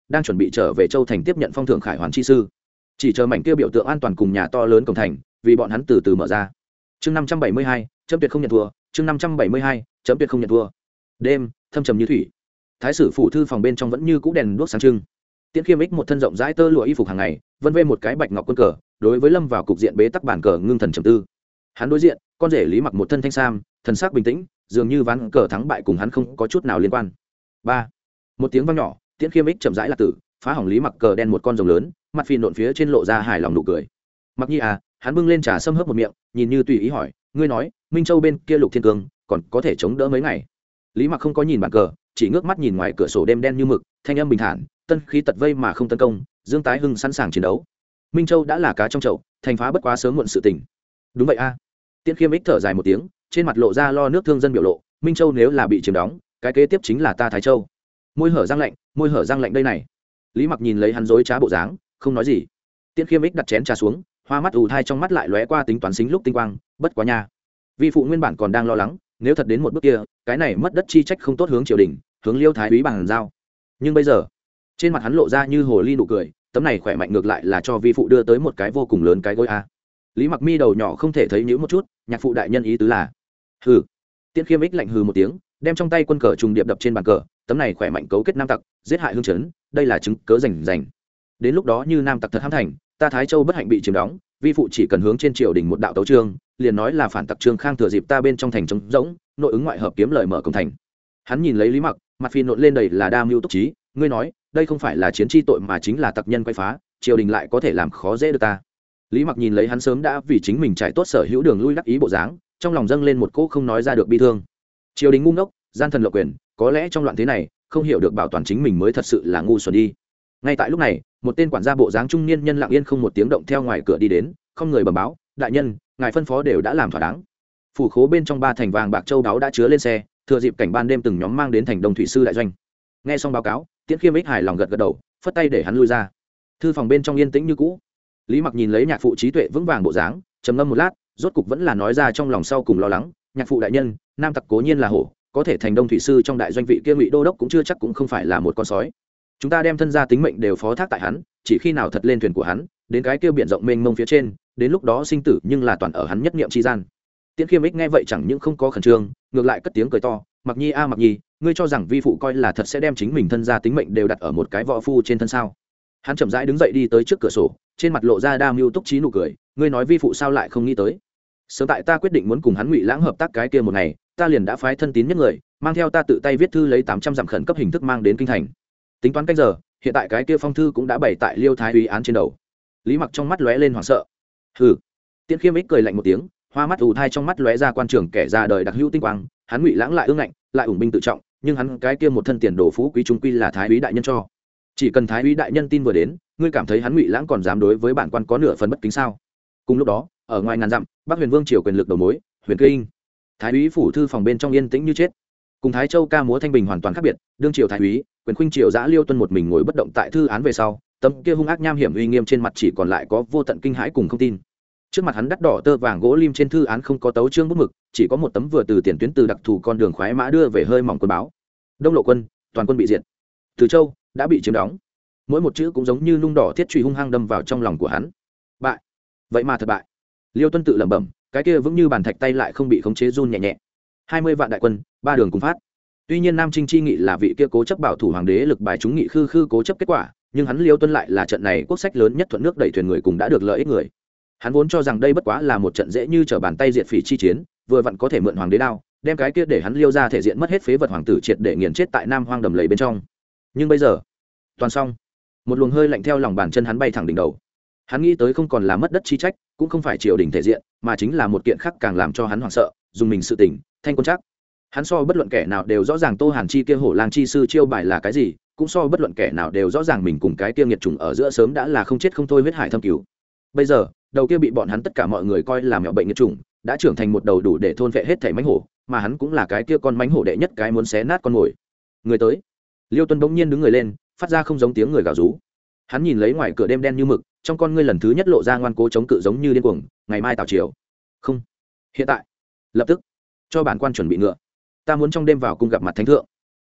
đang chuẩn bị trở về châu thành tiếp nhận phong thưởng khải hoàn chi sư, chỉ chờ mảnh kia biểu tượng an toàn cùng nhà to lớn cổng thành vì bọn hắn từ từ mở ra. Chương năm trăm bảy mươi hai, chấm tuyệt không nhận thua. Chương năm trăm bảy mươi hai, chấm tuyệt không nhận thua. Đêm thâm trầm như thủy, thái sử phủ thư phòng bên trong vẫn như cũ đèn đuốc sáng trưng. Tiễn Khiêm ích một thân rộng rãi tơ lụa y phục hàng ngày, vân vê một cái bạch ngọc quân cờ, đối với lâm vào cục diện bế tắc bản cờ ngưng thần trầm tư. Hắn đối diện, con rể Lý Mặc một thân thanh sam, thần sắc bình tĩnh, dường như ván cờ thắng bại cùng hắn không có chút nào liên quan. Ba, một tiếng vang nhỏ, Tiễn Khiêm ích chậm rãi lạc tử, phá hỏng Lý Mặc cờ đen một con rồng lớn, mặt phi nộn phía trên lộ ra hài lòng nụ cười. Mặc Nhi à, hắn bưng lên trà sâm hớp một miệng, nhìn như tùy ý hỏi, ngươi nói, Minh Châu bên kia Lục Thiên Cương còn có thể chống đỡ mấy ngày? Lý Mặc không có nhìn bàn cờ, chỉ ngước mắt nhìn ngoài cửa sổ đêm đen như mực, thanh âm bình thản, tân khí tật vây mà không tấn công, dương tái hưng sẵn sàng chiến đấu. Minh Châu đã là cá trong chậu, thành phá bất quá sớm muộn sự tình. Đúng vậy a. À. Tiễn Khiêm ích thở dài một tiếng, trên mặt lộ ra lo nước thương dân biểu lộ, Minh Châu nếu là bị chiếm đóng, cái kế tiếp chính là ta Thái Châu. Môi hở răng lạnh, môi hở răng lạnh đây này. Lý Mặc nhìn lấy hắn dối trá bộ dáng, không nói gì. Tiễn Khiêm ích đặt chén trà xuống, hoa mắt ù thai trong mắt lại lóe qua tính toán xính lúc tinh quang, bất quá nha. Vi phụ nguyên bản còn đang lo lắng, nếu thật đến một bước kia, cái này mất đất chi trách không tốt hướng triều đình, hướng Liêu thái úy bằng giao. Nhưng bây giờ, trên mặt hắn lộ ra như hồ ly nụ cười, tấm này khỏe mạnh ngược lại là cho vi phụ đưa tới một cái vô cùng lớn cái gối a. Lý Mặc mi đầu nhỏ không thể thấy nhíu một chút, nhạc phụ đại nhân ý tứ là hừ. Tiễn Khiêm ích lạnh hừ một tiếng, đem trong tay quân cờ trùng điệp đập trên bàn cờ, tấm này khỏe mạnh cấu kết nam tặc, giết hại hương trấn, đây là chứng cớ rành rành. Đến lúc đó như nam tặc thật hãm thành, ta Thái Châu bất hạnh bị chiếm đóng, vi phụ chỉ cần hướng trên triều đình một đạo tấu chương, liền nói là phản tặc Trương Khang thừa dịp ta bên trong thành trống rỗng, nội ứng ngoại hợp kiếm lời mở cổng thành. Hắn nhìn lấy Lý Mặc, mặt phi nộn lên đầy là đa mưu túc trí, ngươi nói, đây không phải là chiến chi tội mà chính là tặc nhân quay phá, triều đình lại có thể làm khó dễ được ta. Lý Mặc nhìn lấy hắn sớm đã vì chính mình trải tốt sở hữu đường lui đắc ý bộ dáng, trong lòng dâng lên một cỗ không nói ra được bi thương. Triều đình ngu ngốc, gian thần lộng quyền, có lẽ trong loạn thế này, không hiểu được bảo toàn chính mình mới thật sự là ngu xuẩn đi. Ngay tại lúc này, một tên quản gia bộ dáng trung niên nhân lặng yên không một tiếng động theo ngoài cửa đi đến, không người bẩm báo, đại nhân, ngài phân phó đều đã làm thỏa đáng. Phủ khố bên trong ba thành vàng bạc châu đáo đã chứa lên xe, thừa dịp cảnh ban đêm từng nhóm mang đến thành Đông thủy sư đại doanh. Nghe xong báo cáo, Tiễn Khiêm ích hài lòng gật gật đầu, phất tay để hắn lui ra. Thư phòng bên trong yên tĩnh như cũ. Lý Mặc nhìn lấy nhạc phụ trí tuệ vững vàng bộ dáng, trầm ngâm một lát, rốt cục vẫn là nói ra trong lòng sau cùng lo lắng, nhạc phụ đại nhân, nam tặc cố nhiên là hổ, có thể thành Đông thủy sư trong đại doanh vị kia Ngụy đô đốc cũng chưa chắc cũng không phải là một con sói. Chúng ta đem thân gia tính mệnh đều phó thác tại hắn, chỉ khi nào thật lên thuyền của hắn, đến cái kia biển rộng mênh mông phía trên, đến lúc đó sinh tử nhưng là toàn ở hắn nhất niệm chi gian. Tiễn Khiêm ích nghe vậy chẳng những không có khẩn trương, ngược lại cất tiếng cười to, Mặc Nhi a Mặc Nhi, ngươi cho rằng vi phụ coi là thật sẽ đem chính mình thân gia tính mệnh đều đặt ở một cái võ phu trên thân sao? Hắn chậm rãi đứng dậy đi tới trước cửa sổ, trên mặt lộ ra đa mưu túc trí nụ cười, ngươi nói vi phụ sao lại không nghĩ tới? Sớm tại ta quyết định muốn cùng hắn Ngụy Lãng hợp tác cái kia một ngày, ta liền đã phái thân tín nhất người, mang theo ta tự tay viết thư lấy tám trăm dặm khẩn cấp hình thức mang đến kinh thành. Tính toán canh giờ, hiện tại cái kia phong thư cũng đã bày tại Liêu thái úy án trên đầu. Lý Mặc trong mắt lóe lên hoảng sợ. Hừ. Tiễn Khiêm ích cười lạnh một tiếng, hoa mắt ù thai trong mắt lóe ra quan trưởng kẻ già đời đặc hữu tinh quang, hắn Ngụy Lãng lại ương ngạnh, lại ủng binh tự trọng, nhưng hắn cái kia một thân tiền đồ phú quý trung quy là thái úy đại nhân cho. Chỉ cần thái úy đại nhân tin vừa đến, ngươi cảm thấy hắn Ngụy Lãng còn dám đối với bản quan có nửa phần bất kính sao? Cùng lúc đó, ở ngoài ngàn dặm, Bắc Huyền Vương triều quyền lực đầu mối, Huyền Kinh. Thái úy phủ thư phòng bên trong yên tĩnh như chết. Cùng Thái Châu ca múa thanh bình hoàn toàn khác biệt, đương triều thái úy, quyền khuynh triều giã Liêu Tuân một mình ngồi bất động tại thư án về sau, tấm kia hung ác nham hiểm uy nghiêm trên mặt chỉ còn lại có vô tận kinh hãi cùng không tin. Trước mặt hắn đắt đỏ tơ vàng gỗ lim trên thư án không có tấu chương bút mực, chỉ có một tấm vừa từ tiền tuyến từ đặc thù con đường khoái mã đưa về hơi mỏng quân báo. Đông lộ quân, toàn quân bị diệt. Từ Châu đã bị chiếm đóng. Mỗi một chữ cũng giống như nung đỏ thiết truy hung hăng đâm vào trong lòng của hắn. Bại. Vậy mà thật bại. Liêu Tuân tự lẩm bẩm, cái kia vững như bàn thạch tay lại không bị khống chế run nhẹ nhẹ. hai mươi vạn đại quân, ba đường cùng phát. Tuy nhiên Nam Trinh chi nghị là vị kia cố chấp bảo thủ hoàng đế lực bài chúng nghị khư khư cố chấp kết quả, nhưng hắn Liêu Tuân lại là trận này quốc sách lớn nhất thuận nước đẩy thuyền người cùng đã được lợi ích người. Hắn vốn cho rằng đây bất quá là một trận dễ như trở bàn tay diệt phỉ chi chiến, vừa vặn có thể mượn hoàng đế đao, đem cái kia để hắn Liêu ra thể diện mất hết phế vật hoàng tử triệt để nghiền chết tại Nam Hoang đầm lầy bên trong. Nhưng bây giờ, toàn xong. Một luồng hơi lạnh theo lòng bàn chân hắn bay thẳng đỉnh đầu. Hắn nghĩ tới không còn là mất đất chi trách, cũng không phải triều đình thể diện, mà chính là một kiện khác càng làm cho hắn hoảng sợ, dùng mình sự tỉnh, thanh quân chắc. Hắn so bất luận kẻ nào đều rõ ràng Tô Hàn Chi kia hổ lang chi sư chiêu bài là cái gì, cũng so bất luận kẻ nào đều rõ ràng mình cùng cái kia nghiệt trùng ở giữa sớm đã là không chết không thôi huyết hải thâm cứu. Bây giờ, đầu kia bị bọn hắn tất cả mọi người coi là mẹo bệnh nghiệt trùng, đã trưởng thành một đầu đủ để thôn vệ hết thảy mãnh hổ, mà hắn cũng là cái kia con mãnh hổ đệ nhất cái muốn xé nát con mồi. Người tới. Liêu Tuân bỗng nhiên đứng người lên, phát ra không giống tiếng người gào rú. Hắn nhìn lấy ngoài cửa đêm đen như mực, trong con ngươi lần thứ nhất lộ ra ngoan cố chống cự giống như điên cuồng, ngày mai tào chiều. Không, hiện tại, lập tức, cho bản quan chuẩn bị ngựa. Ta muốn trong đêm vào cung gặp mặt thánh thượng.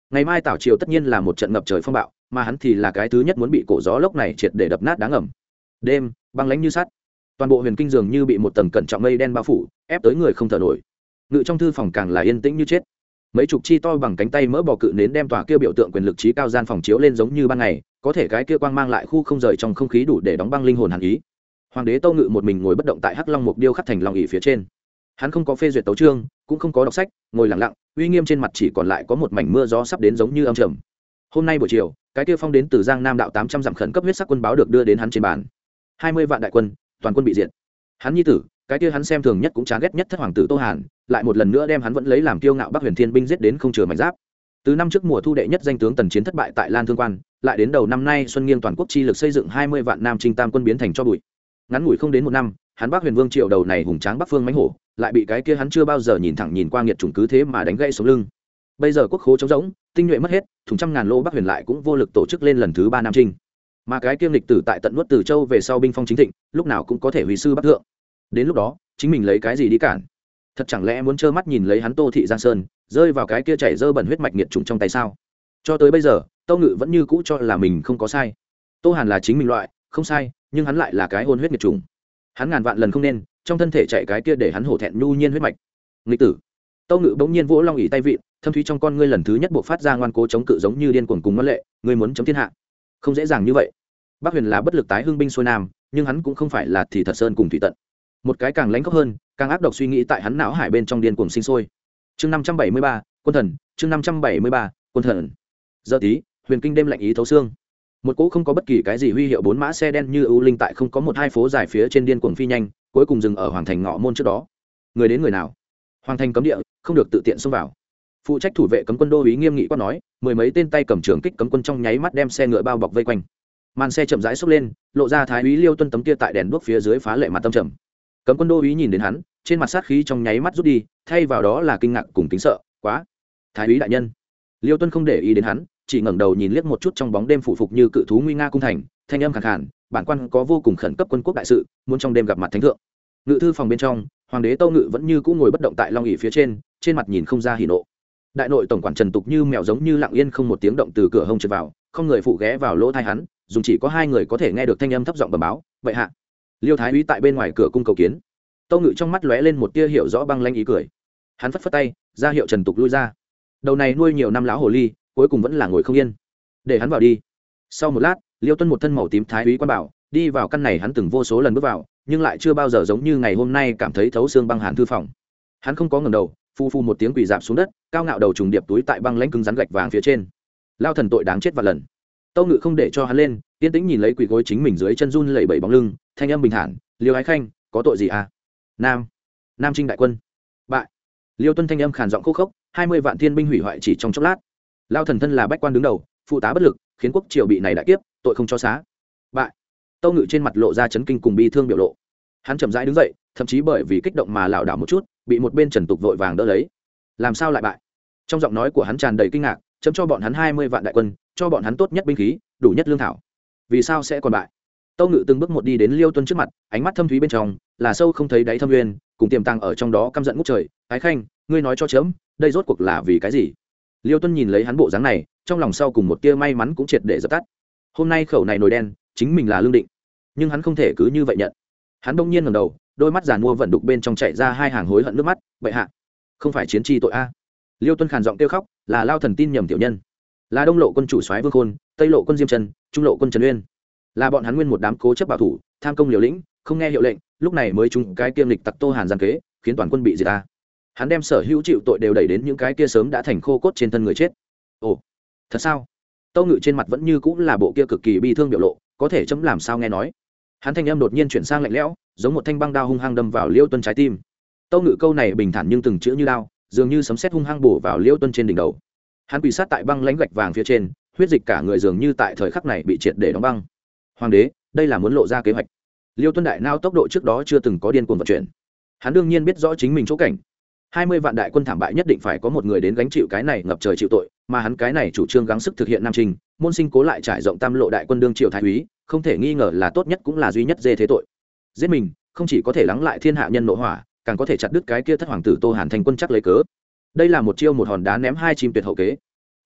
ngày mai tảo triều tất nhiên là một trận ngập trời phong bạo, mà hắn thì là cái thứ nhất muốn bị cổ gió lốc này triệt để đập nát đá ngầm. Đêm băng lãnh như sắt, toàn bộ huyền kinh dường như bị một tầng cẩn trọng mây đen bao phủ, ép tới người không thở nổi. Ngự trong thư phòng càng là yên tĩnh như chết. Mấy chục chi to bằng cánh tay mỡ bò cự nến đem tòa kia biểu tượng quyền lực trí cao gian phòng chiếu lên giống như ban ngày, có thể cái kia quang mang lại khu không rời trong không khí đủ để đóng băng linh hồn hàn ý. Hoàng đế Tâu Ngự một mình ngồi bất động tại hắc long mục điêu khắc thành long ỷ phía trên. Hắn không có phê duyệt tấu chương, cũng không có đọc sách, ngồi lặng lặng, uy nghiêm trên mặt chỉ còn lại có một mảnh mưa gió sắp đến giống như âm trầm. Hôm nay buổi chiều, cái kia phong đến từ Giang Nam đạo tám trăm dặm khẩn cấp huyết sắc quân báo được đưa đến hắn trên bàn. hai mươi vạn đại quân, toàn quân bị diệt. Hắn nhi tử, cái kia hắn xem thường nhất cũng chán ghét nhất thất hoàng tử Tô Hàn, lại một lần nữa đem hắn vẫn lấy làm kiêu ngạo Bắc Huyền Thiên binh giết đến không chừa mảnh giáp. Từ năm trước mùa thu đệ nhất danh tướng Tần Chiến thất bại tại Lan Thương Quan, lại đến đầu năm nay xuân nghiêng toàn quốc chi lực xây dựng hai mươi vạn Nam Trinh Tam quân biến thành cho bụi. Ngắn ngủi không đến một năm, hắn Bắc Huyền Vương triều đầu này hùng tráng Bắc Phương mãnh hổ, lại bị cái kia hắn chưa bao giờ nhìn thẳng nhìn qua nghiệt chủng cứ thế mà đánh gãy sống lưng. Bây giờ quốc khố trống rỗng, tinh nhuệ mất hết, thùng trăm ngàn lô Bắc Huyền lại cũng vô lực tổ chức lên lần thứ ba Nam Trinh. Mà cái kiêm lịch tử tại tận nuốt Từ Châu về sau binh phong chính thịnh, lúc nào cũng có thể hủy sư Bắc thượng. Đến lúc đó, chính mình lấy cái gì đi cản? Thật chẳng lẽ muốn trơ mắt nhìn lấy hắn Tô thị Giang Sơn rơi vào cái kia chảy dơ bẩn huyết mạch nghiệt chủng trong tay sao? Cho tới bây giờ, Tâu Ngự vẫn như cũ cho là mình không có sai. Tô Hàn là chính mình loại, không sai, nhưng hắn lại là cái hôn huyết nghiệt chủng. Hắn ngàn vạn lần không nên trong thân thể chạy cái kia để hắn hổ thẹn nhu nhiên huyết mạch. Nghịch tử. Tâu Ngự bỗng nhiên vỗ long ỷ tay vịn, thâm thúy trong con ngươi lần thứ nhất buộc phát ra ngoan cố chống cự giống như điên cuồng cùng ngoan lệ, ngươi muốn chấm thiên hạ. Không dễ dàng như vậy. Bắc Huyền là bất lực tái hưng binh xuôi nam, nhưng hắn cũng không phải là thì thật sơn cùng thủy tận. Một cái càng lãnh khốc hơn, càng ác độc suy nghĩ tại hắn não hải bên trong điên cuồng sinh sôi. Chương năm trăm bảy mươi ba, quân thần, chương năm trăm bảy mươi ba, quân thần. Giờ tí, huyền kinh đêm lạnh ý thấu xương. Một cỗ không có bất kỳ cái gì huy hiệu bốn mã xe đen như ưu linh tại không có một hai phố dài phía trên điên cuồng phi nhanh, cuối cùng dừng ở hoàng thành ngõ môn trước đó. Người đến người nào? Hoàng thành cấm địa, không được tự tiện xông vào. Phụ trách thủ vệ cấm quân đô úy nghiêm nghị quát nói, mười mấy tên tay cầm trường kích cấm quân trong nháy mắt đem xe ngựa bao bọc vây quanh. Màn xe chậm rãi xốc lên, lộ ra thái úy Liêu Tuân tấm kia tại đèn đuốc phía dưới phá lệ mặt tâm trầm. Cấm quân đô úy nhìn đến hắn, trên mặt sát khí trong nháy mắt rút đi, thay vào đó là kinh ngạc cùng kính sợ. Quá, thái úy đại nhân. Liêu Tuân không để ý đến hắn, chỉ ngẩng đầu nhìn liếc một chút trong bóng đêm phủ phục như cự thú nguy nga cung thành, thanh âm khàn khàn, bản quan có vô cùng khẩn cấp quân quốc đại sự, muốn trong đêm gặp mặt thánh thượng. Ngự thư phòng bên trong, hoàng đế Tâu Ngự vẫn như cũ ngồi bất động tại long ỷ phía trên, trên mặt nhìn không ra hỉ nộ. Đại nội tổng quản Trần Tục như mèo giống như lặng yên không một tiếng động từ cửa hông trượt vào, không người phụ ghé vào lỗ tai hắn, dùng chỉ có hai người có thể nghe được thanh âm thấp giọng bẩm báo, vậy hạ. Liêu thái úy tại bên ngoài cửa cung cầu kiến. Tâu Ngự trong mắt lóe lên một tia hiểu rõ băng lanh ý cười. Hắn phất phất tay, ra hiệu Trần Tục lui ra. Đầu này nuôi nhiều năm lão hồ ly, cuối cùng vẫn là ngồi không yên. Để hắn vào đi. Sau một lát, Liêu Tuân một thân màu tím thái úy quan bảo, đi vào căn này hắn từng vô số lần bước vào, nhưng lại chưa bao giờ giống như ngày hôm nay cảm thấy thấu xương băng hàn thư phòng. Hắn không có ngẩng đầu, phu phu một tiếng quỳ dạp xuống đất, cao ngạo đầu trùng điệp túi tại băng lãnh cứng rắn gạch vàng phía trên. Lao thần tội đáng chết vạn lần. Tâu Ngự không để cho hắn lên, yên tĩnh nhìn lấy quỳ gối chính mình dưới chân run lẩy bẩy bóng lưng, thanh âm bình thản, Liêu Ái Khanh, có tội gì à? Nam, Nam Trinh đại quân bại. Liêu Tuân thanh âm khàn giọng khô khốc, hai mươi vạn thiên binh hủy hoại chỉ trong chốc lát. Lao thần thân là bách quan đứng đầu, phụ tá bất lực, khiến quốc triều bị này đại kiếp, tội không cho xá. Bại. Tâu Ngự trên mặt lộ ra chấn kinh cùng bi thương biểu lộ. Hắn chậm rãi đứng dậy, thậm chí bởi vì kích động mà lảo đảo một chút, bị một bên Trần Tục vội vàng đỡ lấy. Làm sao lại bại? Trong giọng nói của hắn tràn đầy kinh ngạc, chấm cho bọn hắn hai mươi vạn đại quân, cho bọn hắn tốt nhất binh khí, đủ nhất lương thảo. Vì sao sẽ còn bại? Tâu Ngự từng bước một đi đến Liêu Tuân trước mặt, ánh mắt thâm thúy bên trong là sâu không thấy đáy thâm nguyên, cùng tiềm tàng ở trong đó căm giận ngút trời. Ái Khanh, ngươi nói cho chấm, đây rốt cuộc là vì cái gì? Liêu Tuân nhìn lấy hắn bộ dáng này, trong lòng sau cùng một tia may mắn cũng triệt để dập tắt. Hôm nay khẩu này nồi đen, chính mình là lương định, nhưng hắn không thể cứ như vậy nhận. Hắn bỗng nhiên ngẩng đầu, đôi mắt giàn mua vận đục bên trong chảy ra hai hàng hối hận nước mắt. Bệ hạ, không phải chiến tri tội a? Liêu Tuân khàn giọng kêu khóc, là Lao thần tin nhầm tiểu nhân, là Đông lộ quân chủ soái Vương Khôn, Tây lộ quân Diêm Trần, Trung lộ quân Trần Uyên, là bọn hắn nguyên một đám cố chấp bảo thủ, tham công liều lĩnh, không nghe hiệu lệnh, lúc này mới trúng cái kiêm lịch tặc Tô Hàn gian kế, khiến toàn quân bị diệt ta. Hắn đem sở hữu chịu tội đều đẩy đến những cái kia sớm đã thành khô cốt trên thân người chết. Ồ, thật sao? Tâu Ngự trên mặt vẫn như cũng là bộ kia cực kỳ bi thương biểu lộ, có thể chấm làm sao nghe nói. Hắn thanh âm đột nhiên chuyển sang lạnh lẽo, giống một thanh băng đao hung hăng đâm vào Liêu Tuân trái tim. Tâu Ngự câu này bình thản nhưng từng chữ như đao, dường như sấm sét hung hăng bổ vào Liêu Tuân trên đỉnh đầu. Hắn quỳ sát tại băng lãnh gạch vàng phía trên, huyết dịch cả người dường như tại thời khắc này bị triệt để đóng băng. Hoàng đế, đây là muốn lộ ra kế hoạch. Liêu Tuân đại nao tốc độ trước đó chưa từng có điên cuồng vận chuyển. Hắn đương nhiên biết rõ chính mình chỗ cảnh. hai mươi vạn đại quân thảm bại nhất định phải có một người đến gánh chịu cái này ngập trời chịu tội, mà hắn cái này chủ trương gắng sức thực hiện nam trình, môn sinh cố lại trải rộng tam lộ đại quân đương triều thái úy, không thể nghi ngờ là tốt nhất cũng là duy nhất dê thế tội. Giết mình, không chỉ có thể lắng lại thiên hạ nhân nộ hỏa, càng có thể chặt đứt cái kia thất hoàng tử Tô Hàn thành quân chắc lấy cớ. Đây là một chiêu một hòn đá ném hai chim tuyệt hậu kế.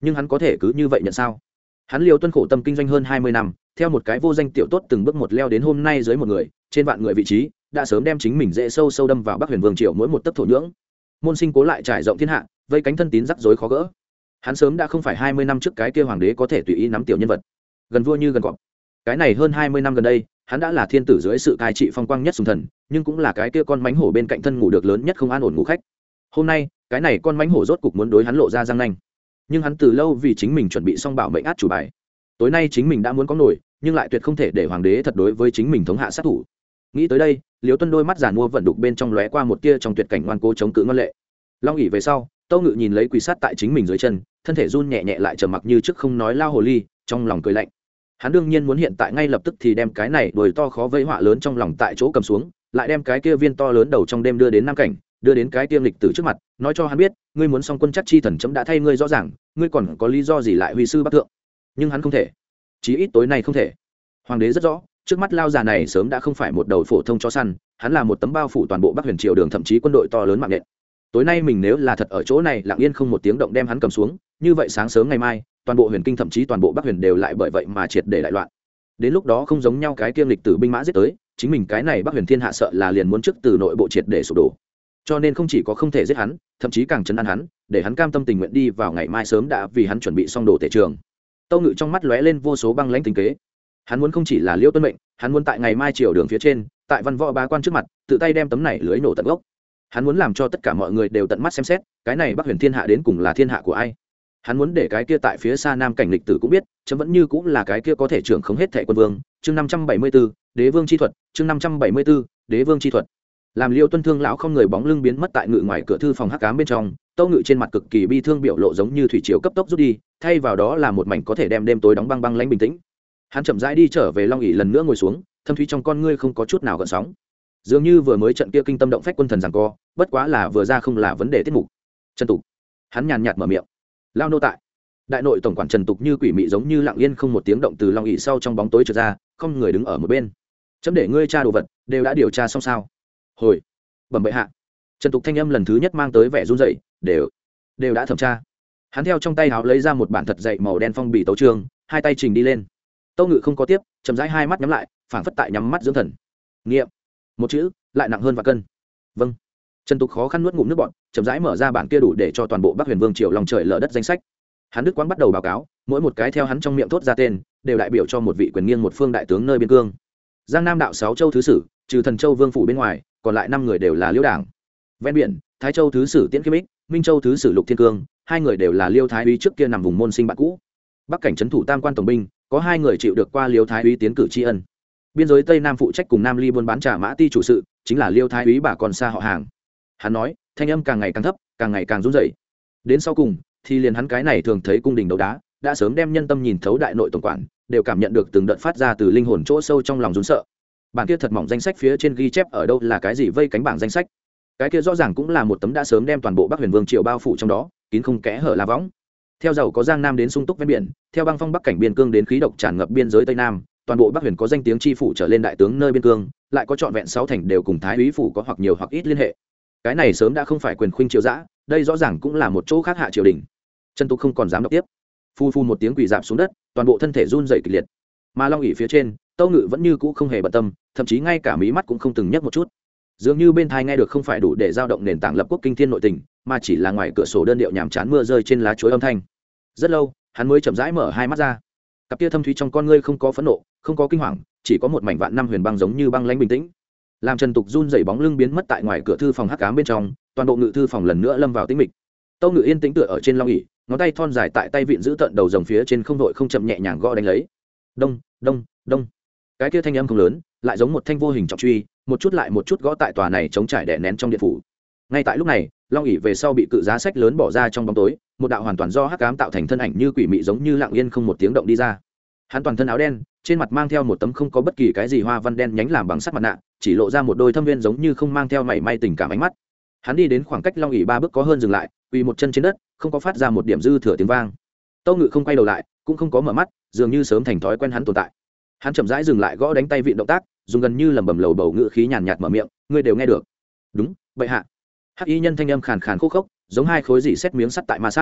nhưng hắn có thể cứ như vậy nhận sao? Hắn Liêu Tuân khổ tâm kinh doanh hơn hai mươi năm, theo một cái vô danh tiểu tốt từng bước một leo đến hôm nay dưới một người, trên vạn người vị trí, đã sớm đem chính mình dễ sâu sâu đâm vào Bắc Huyền Vương triều mỗi một tấc thổ nhưỡng. Môn sinh cố lại trải rộng thiên hạ, vây cánh thân tín rắc rối khó gỡ. Hắn sớm đã không phải hai mươi năm trước cái kia hoàng đế có thể tùy ý nắm tiểu nhân vật, gần vua như gần cọp. Cái này hơn hai mươi năm gần đây, hắn đã là thiên tử dưới sự cai trị phong quang nhất sùng thần, nhưng cũng là cái kia con mãnh hổ bên cạnh thân ngủ được lớn nhất không an ổn ngủ khách. Hôm nay, cái này con mãnh hổ rốt cục muốn đối hắn lộ ra răng nanh. Nhưng hắn từ lâu vì chính mình chuẩn bị xong bảo mệnh át chủ bài. Tối nay chính mình đã muốn có nổi, nhưng lại tuyệt không thể để hoàng đế thật đối với chính mình thống hạ sát thủ. Nghĩ tới đây, Liễu Tuân đôi mắt giàn mua vận đục bên trong lóe qua một tia trong tuyệt cảnh ngoan cố chống cự ngân lệ. Long ỉ về sau, Tâu Ngự nhìn lấy quỳ sát tại chính mình dưới chân, thân thể run nhẹ nhẹ lại trầm mặc như trước không nói lao hồ ly, trong lòng cười lạnh. Hắn đương nhiên muốn hiện tại ngay lập tức thì đem cái này đồi to khó vây họa lớn trong lòng tại chỗ cầm xuống, lại đem cái kia viên to lớn đầu trong đêm đưa đến Nam Cảnh, đưa đến cái tiêm lịch tử trước mặt, nói cho hắn biết, ngươi muốn xong quân chắc chi thần chấm đã thay ngươi rõ ràng, ngươi còn có lý do gì lại huy sư bắc thượng? Nhưng hắn không thể, chí ít tối nay không thể. Hoàng đế rất rõ, trước mắt lao già này sớm đã không phải một đầu phổ thông chó săn, hắn là một tấm bao phủ toàn bộ Bắc Huyền triều đường thậm chí quân đội to lớn mạng nện. Tối nay mình nếu là thật ở chỗ này lặng yên không một tiếng động đem hắn cầm xuống, như vậy sáng sớm ngày mai, toàn bộ Huyền Kinh thậm chí toàn bộ Bắc Huyền đều lại bởi vậy mà triệt để đại loạn. Đến lúc đó không giống nhau cái kiêm lịch tử binh mã giết tới, chính mình cái này Bắc Huyền thiên hạ sợ là liền muốn trước từ nội bộ triệt để sụp đổ. Cho nên không chỉ có không thể giết hắn, thậm chí càng chấn an hắn, để hắn cam tâm tình nguyện đi vào ngày mai sớm đã vì hắn chuẩn bị xong đồ tể trường. Tâu Ngự trong mắt lóe lên vô số băng lãnh tính kế. Hắn muốn không chỉ là Liễu Tuân mệnh, hắn muốn tại ngày mai triều đường phía trên, tại văn võ bá quan trước mặt, tự tay đem tấm này lưới nổ tận gốc. Hắn muốn làm cho tất cả mọi người đều tận mắt xem xét, cái này Bắc Huyền thiên hạ đến cùng là thiên hạ của ai. Hắn muốn để cái kia tại phía xa Nam Cảnh lịch tử cũng biết, chấm vẫn như cũng là cái kia có thể trưởng không hết thệ quân vương. Chương năm trăm bảy mươi 574, Đế vương chi thuật, chương năm trăm bảy mươi 574, Đế vương chi thuật. Làm Liêu Tuân thương lão không người bóng lưng biến mất tại ngự ngoài cửa thư phòng hắc ám bên trong, Tâu Ngự trên mặt cực kỳ bi thương biểu lộ giống như thủy triều cấp tốc rút đi, thay vào đó là một mảnh có thể đem đêm tối đóng băng băng lãnh bình tĩnh. Hắn chậm rãi đi trở về Long ỷ lần nữa ngồi xuống, thâm thúy trong con ngươi không có chút nào gợn sóng. Dường như vừa mới trận kia kinh tâm động phách quân thần giằng co, bất quá là vừa ra không là vấn đề tiết mục. Trần Tục, hắn nhàn nhạt mở miệng. Lao nô tại. Đại nội tổng quản Trần Tục như quỷ mị giống như lặng yên không một tiếng động từ Long ỷ sau trong bóng tối trượt ra, không người đứng ở một bên. Chấm để ngươi tra đồ vật, đều đã điều tra xong sao? Hồi, bẩm bệ hạ. Trần Tục thanh âm lần thứ nhất mang tới vẻ run rẩy, đều đều đã thẩm tra. Hắn theo trong tay áo lấy ra một bản thật dày màu đen phong bì tấu chương, hai tay trình đi lên. Tâu Ngự không có tiếp, chậm rãi hai mắt nhắm lại, phảng phất tại nhắm mắt dưỡng thần. Nghiệm, một chữ lại nặng hơn vạn cân. Vâng. Trần Tục khó khăn nuốt ngụm nước bọt, chậm rãi mở ra bản kia đủ để cho toàn bộ Bắc Huyền Vương triều lòng trời lở đất danh sách. Hắn Đức Quang bắt đầu báo cáo, mỗi một cái theo hắn trong miệng thốt ra tên, đều đại biểu cho một vị quyền nghiêng một phương đại tướng nơi biên cương. Giang Nam đạo sáu châu thứ sử, trừ Thần Châu Vương phủ bên ngoài, còn lại năm người đều là Liêu đảng. Ven biển, Thái Châu thứ sử Tiễn Kiếm Ích, Minh Châu thứ sử Lục Thiên Cương, hai người đều là Liêu Thái úy trước kia nằm vùng môn sinh bạn cũ. Bắc cảnh trấn thủ Tam quan tổng binh, có hai người chịu được qua Liêu Thái úy tiến cử tri ân. Biên giới Tây Nam phụ trách cùng Nam Ly buôn bán trà mã ti chủ sự, chính là Liêu Thái úy bà con xa họ hàng. Hắn nói, thanh âm càng ngày càng thấp, càng ngày càng run rẩy. Đến sau cùng, thì liền hắn cái này thường thấy cung đình đấu đá, đã sớm đem nhân tâm nhìn thấu đại nội tổng quản, đều cảm nhận được từng đợt phát ra từ linh hồn chỗ sâu trong lòng run sợ. Bản kia thật mỏng danh sách phía trên ghi chép ở đâu là cái gì vây cánh bảng danh sách. Cái kia rõ ràng cũng là một tấm đã sớm đem toàn bộ Bắc Huyền Vương triều bao phủ trong đó, kín không kẽ hở là võng. Theo giàu có Giang Nam đến sung túc ven biển, theo băng phong Bắc cảnh biên cương đến khí độc tràn ngập biên giới Tây Nam, toàn bộ Bắc Huyền có danh tiếng chi phủ trở lên đại tướng nơi biên cương, lại có trọn vẹn sáu thành đều cùng Thái úy phủ có hoặc nhiều hoặc ít liên hệ. Cái này sớm đã không phải quyền khuynh triều dã, đây rõ ràng cũng là một chỗ khác hạ triều đình. Trần Tục không còn dám đọc tiếp, phu phu một tiếng quỳ dạp xuống đất, toàn bộ thân thể run rẩy kịch liệt. Mà Long ỷ phía trên, Tâu Ngự vẫn như cũ không hề bận tâm, thậm chí ngay cả mí mắt cũng không từng nhấc một chút. Dường như bên thai nghe được không phải đủ để giao động nền tảng lập quốc kinh thiên nội tình, mà chỉ là ngoài cửa sổ đơn điệu nhàm chán mưa rơi trên lá chuối âm thanh. Rất lâu, hắn mới chậm rãi mở hai mắt ra. Cặp kia thâm thúy trong con ngươi không có phẫn nộ, không có kinh hoàng, chỉ có một mảnh vạn năm huyền băng giống như băng lãnh bình tĩnh. Làm Trần Tục run rẩy bóng lưng biến mất tại ngoài cửa thư phòng hắc ám bên trong, toàn bộ ngự thư phòng lần nữa lâm vào tĩnh mịch. Tâu Ngự yên tĩnh tựa ở trên long ỷ, ngón tay thon dài tại tay vịn giữ tận đầu rồng phía trên không đội không chậm nhẹ nhàng gõ đánh lấy. Đông, đông, đông. Cái kia thanh âm không lớn, lại giống một thanh vô hình trọng truy, một chút lại một chút gõ tại tòa này chống trải đè nén trong điện phủ. Ngay tại lúc này, long ỷ về sau bị cự giá sách lớn bỏ ra trong bóng tối, một đạo hoàn toàn do hắc ám tạo thành thân ảnh như quỷ mị giống như lặng yên không một tiếng động đi ra. Hắn toàn thân áo đen, trên mặt mang theo một tấm không có bất kỳ cái gì hoa văn đen nhánh làm bằng sắt mặt nạ, chỉ lộ ra một đôi thâm viên giống như không mang theo mảy may tình cảm ánh mắt. Hắn đi đến khoảng cách long ỷ ba bước có hơn dừng lại, quỳ một chân trên đất, không có phát ra một điểm dư thừa tiếng vang. Tâu Ngự không quay đầu lại, cũng không có mở mắt, dường như sớm thành thói quen hắn tồn tại. Hắn chậm rãi dừng lại gõ đánh tay vịn động tác, dùng gần như lẩm bẩm lầu bầu ngữ khí nhàn nhạt mở miệng, ngươi đều nghe được. Đúng, bệ hạ. Hắc y nhân thanh âm khàn khàn khô khốc, giống hai khối dỉ xét miếng sắt tại ma sát.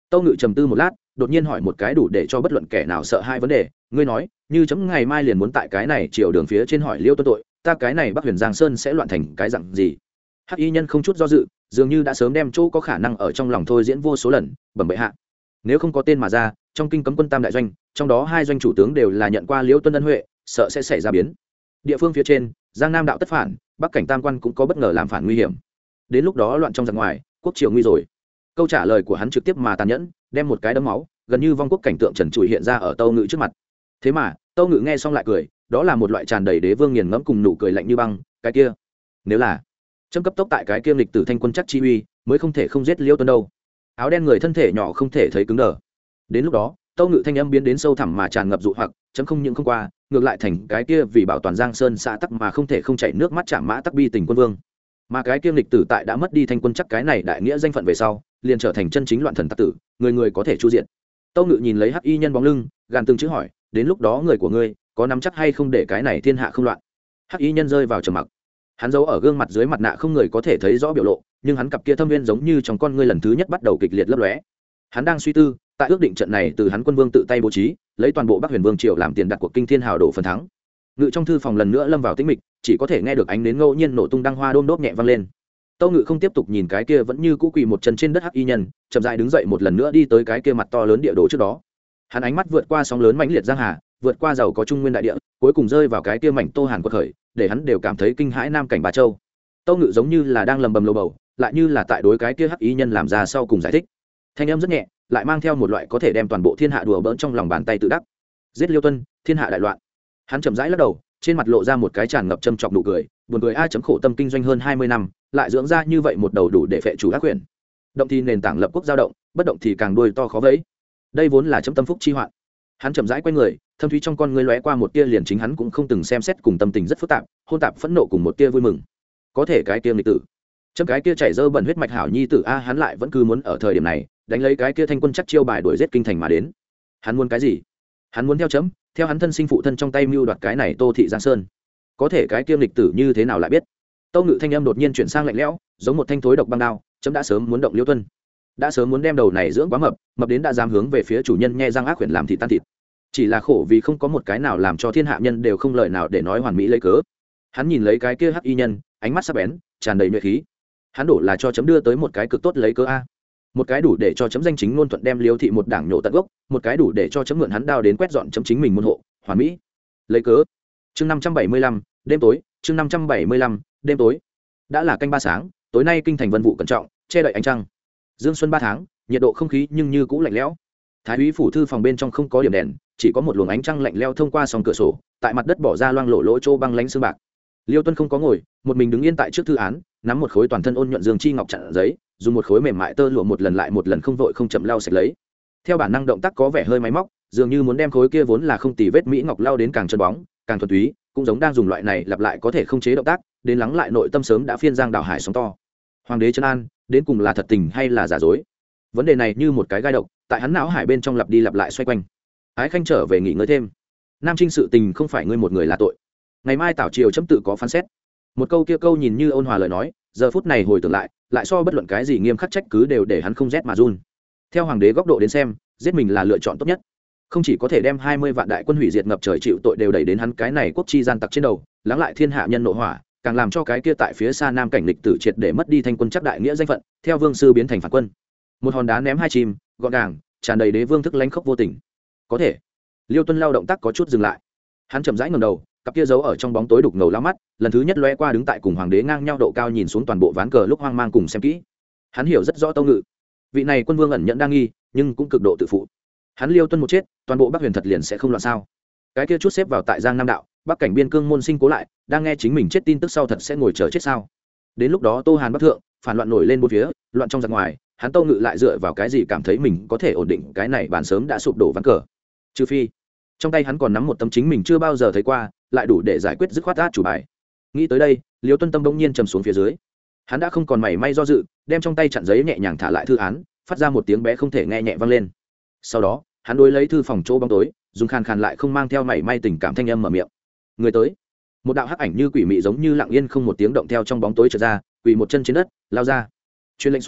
Tâu Ngự trầm tư một lát, đột nhiên hỏi một cái đủ để cho bất luận kẻ nào sợ hai vấn đề. Ngươi nói, như chấm ngày mai liền muốn tại cái này chiều đường phía trên hỏi Liêu Tuân tội, ta cái này Bắc Huyền Giang Sơn sẽ loạn thành cái dạng gì? Hắc y nhân không chút do dự, dường như đã sớm đem chỗ có khả năng ở trong lòng thôi diễn vô số lần, bẩm bệ hạ. Nếu không có tên mà ra, trong kinh cấm quân tam đại doanh, trong đó hai doanh chủ tướng đều là nhận qua Liêu Tuân ân huệ, sợ sẽ xảy ra biến. Địa phương phía trên, Giang Nam đạo tất phản, Bắc cảnh tam quan cũng có bất ngờ làm phản nguy hiểm. Đến lúc đó loạn trong giặc ngoài, quốc triều nguy rồi. Câu trả lời của hắn trực tiếp mà tàn nhẫn, đem một cái đấm máu, gần như vong quốc cảnh tượng trần trụi hiện ra ở Tâu Ngự trước mặt. Thế mà, Tâu Ngự nghe xong lại cười, đó là một loại tràn đầy đế vương nghiền ngẫm cùng nụ cười lạnh như băng. Cái kia, nếu là chấm cấp tốc tại cái kiêm lịch tử thanh quân chắc chi uy, mới không thể không giết Liêu Tuân đâu. Áo đen người thân thể nhỏ không thể thấy cứng đờ. Đến lúc đó, Tâu Ngự thanh âm biến đến sâu thẳm mà tràn ngập dụ hoặc, chấm không những không qua, ngược lại thành cái kia vì bảo toàn Giang Sơn xã tắc mà không thể không chảy nước mắt chạm mã tắc bi tình quân vương. Mà cái kiêm lịch tử tại đã mất đi thanh quân chắc cái này đại nghĩa danh phận về sau, liền trở thành chân chính loạn thần tặc tử, người người có thể chu diện. Tâu Ngự nhìn lấy Hắc y nhân bóng lưng, gàn từng chữ hỏi, đến lúc đó người của ngươi có nắm chắc hay không để cái này thiên hạ không loạn? Hắc y nhân rơi vào trầm mặc. Hắn giấu ở gương mặt dưới mặt nạ không người có thể thấy rõ biểu lộ, nhưng hắn cặp kia thâm viên giống như trong con ngươi lần thứ nhất bắt đầu kịch liệt lấp lóe. Hắn đang suy tư, tại ước định trận này từ hắn quân vương tự tay bố trí, lấy toàn bộ Bắc Huyền Vương triều làm tiền đặt cuộc kinh thiên hào đổ phần thắng. Ngự trong thư phòng lần nữa lâm vào tĩnh mịch, chỉ có thể nghe được ánh nến ngẫu nhiên nổ tung đăng hoa đôm đốp nhẹ vang lên. Tâu Ngự không tiếp tục nhìn cái kia vẫn như cũ quỳ một chân trên đất Hắc y nhân, chậm rãi đứng dậy một lần nữa đi tới cái kia mặt to lớn địa đồ trước đó. Hắn ánh mắt vượt qua sóng lớn mãnh liệt giang hà, vượt qua giàu có trung nguyên đại địa, cuối cùng rơi vào cái kia mảnh Tô Hàn quật khởi, để hắn đều cảm thấy kinh hãi nam cảnh Bà Châu. Tâu Ngự giống như là đang lầm bầm lầu bầu, lại như là tại đối cái kia Hắc y nhân làm ra sau cùng giải thích. Thanh âm rất nhẹ, lại mang theo một loại có thể đem toàn bộ thiên hạ đùa bỡn trong lòng bàn tay tự đắc. Giết Liêu Tuân, thiên hạ đại loạn. Hắn chậm rãi lắc đầu, trên mặt lộ ra một cái tràn ngập châm chọc nụ cười, buồn cười ai chấm khổ tâm kinh doanh hơn hai mươi năm, lại dưỡng ra như vậy một đầu đủ để phệ chủ ác quyền. Động thì nền tảng lập quốc dao động, bất động thì càng đuôi to khó vẫy. Đây vốn là chấm tâm phúc chi hoạn. Hắn chậm rãi quay người, thâm thúy trong con ngươi lóe qua một tia liền chính hắn cũng không từng xem xét cùng tâm tình rất phức tạp, hôn tạp phẫn nộ cùng một tia vui mừng. Có thể cái kia nghịch tử, chấm cái kia chảy dơ bẩn huyết mạch hảo nhi tử a, hắn lại vẫn cứ muốn ở thời điểm này đánh lấy cái kia thanh quân chắc chiêu bài đuổi giết kinh thành mà đến. Hắn muốn cái gì? Hắn muốn theo chấm, theo hắn thân sinh phụ thân trong tay mưu đoạt cái này Tô thị Giang Sơn. Có thể cái kia nghịch tử như thế nào lại biết? Tâu Ngự thanh âm đột nhiên chuyển sang lạnh lẽo, giống một thanh thối độc băng đao, chấm đã sớm muốn động Liêu Tuân, đã sớm muốn đem đầu này dưỡng quá mập, mập đến đã dám hướng về phía chủ nhân nhe răng ác quyển làm thịt tan thịt. Chỉ là khổ vì không có một cái nào làm cho thiên hạ nhân đều không lời nào để nói hoàn mỹ lấy cớ. Hắn nhìn lấy cái kia Hắc y nhân, ánh mắt sắc bén, tràn đầy nhuệ khí. Hắn đổ là cho chấm đưa tới một cái cực tốt lấy cớ a, một cái đủ để cho chấm danh chính ngôn thuận đem Liêu thị một đảng nhổ tận gốc, một cái đủ để cho chấm mượn hắn đao đến quét dọn chấm chính mình môn hộ, hoàn mỹ lấy cớ. Chương năm trăm bảy mươi lăm, đêm tối. Chương năm trăm bảy mươi lăm, đêm tối. Đã là canh ba sáng, tối nay kinh thành vân vụ cẩn trọng, che đậy ánh trăng. Dương xuân ba tháng, nhiệt độ không khí nhưng như cũ lạnh lẽo. Thái úy phủ thư phòng bên trong không có điểm đèn, chỉ có một luồng ánh trăng lạnh lẽo thông qua song cửa sổ, tại mặt đất bỏ ra loang lổ lỗ chỗ băng lánh sương bạc. Liêu Tuân không có ngồi, một mình đứng yên tại trước thư án, nắm một khối toàn thân ôn nhuận dương chi ngọc chặn giấy, dùng một khối mềm mại tơ lụa một lần lại một lần không vội không chậm lau sạch lấy. Theo bản năng động tác có vẻ hơi máy móc, dường như muốn đem khối kia vốn là không tì vết mỹ ngọc lau đến càng chân bóng, càng thuần túy, cũng giống đang dùng loại này lặp lại có thể không chế động tác, đến lắng lại nội tâm sớm đã phiên giang đảo hải sóng to. Hoàng đế trấn an, đến cùng là thật tình hay là giả dối? Vấn đề này như một cái gai độc, tại hắn não hải bên trong lặp đi lặp lại xoay quanh. Ái Khanh trở về nghỉ ngơi thêm. Nam Trinh sự tình không phải ngươi một người là tội. Ngày mai tảo triều chấm tự có phán xét. Một câu kia câu nhìn như ôn hòa lời nói, giờ phút này hồi tưởng lại, lại so bất luận cái gì nghiêm khắc trách cứ đều để hắn không rét mà run. Theo hoàng đế góc độ đến xem, giết mình là lựa chọn tốt nhất. Không chỉ có thể đem hai mươi vạn đại quân hủy diệt ngập trời chịu tội đều đẩy đến hắn cái này quốc chi gian tặc trên đầu, lắng lại thiên hạ nhân nộ hỏa, càng làm cho cái kia tại phía xa nam cảnh lịch tử triệt để mất đi thanh quân chắc đại nghĩa danh phận, theo vương sư biến thành phản quân. Một hòn đá ném hai chim, gọn gàng, tràn đầy đế vương thức lánh khốc vô tình. Có thể, Liêu Tuân lao động tác có chút dừng lại. Hắn chậm rãi ngẩng đầu, cặp kia giấu ở trong bóng tối đục ngầu lao mắt, lần thứ nhất lóe qua đứng tại cùng hoàng đế ngang nhau độ cao nhìn xuống toàn bộ ván cờ lúc hoang mang cùng xem kỹ. Hắn hiểu rất rõ Tâu Ngự, vị này quân vương ẩn nhẫn đang nghi, nhưng cũng cực độ tự phụ. Hắn Liêu Tuân một chết, toàn bộ Bắc Huyền thật liền sẽ không loạn sao? Cái kia chút xếp vào tại Giang Nam đạo, Bắc cảnh biên cương môn sinh cố lại, đang nghe chính mình chết tin tức sau thật sẽ ngồi chờ chết sao? Đến lúc đó Tô Hàn Bắc thượng, phản loạn nổi lên bốn phía, loạn trong giặc ngoài, hắn Tâu Ngự lại dựa vào cái gì cảm thấy mình có thể ổn định cái này bàn sớm đã sụp đổ ván cờ? Trừ phi, trong tay hắn còn nắm một tấm chính mình chưa bao giờ thấy qua, lại đủ để giải quyết dứt khoát át chủ bài. Nghĩ tới đây, Liêu Tuân tâm bỗng nhiên trầm xuống phía dưới. Hắn đã không còn mảy may do dự, đem trong tay chặn giấy nhẹ nhàng thả lại thư án, phát ra một tiếng bé không thể nghe nhẹ vang lên. Sau đó, hắn đối lấy thư phòng chỗ bóng tối, dùng khàn khàn lại không mang theo mảy may tình cảm thanh âm mở miệng. Người tới. Một đạo hắc ảnh như quỷ mị giống như lặng yên không một tiếng động theo trong bóng tối trượt ra, quỳ một chân trên đất, lao ra. Chuyên lệnh xuống,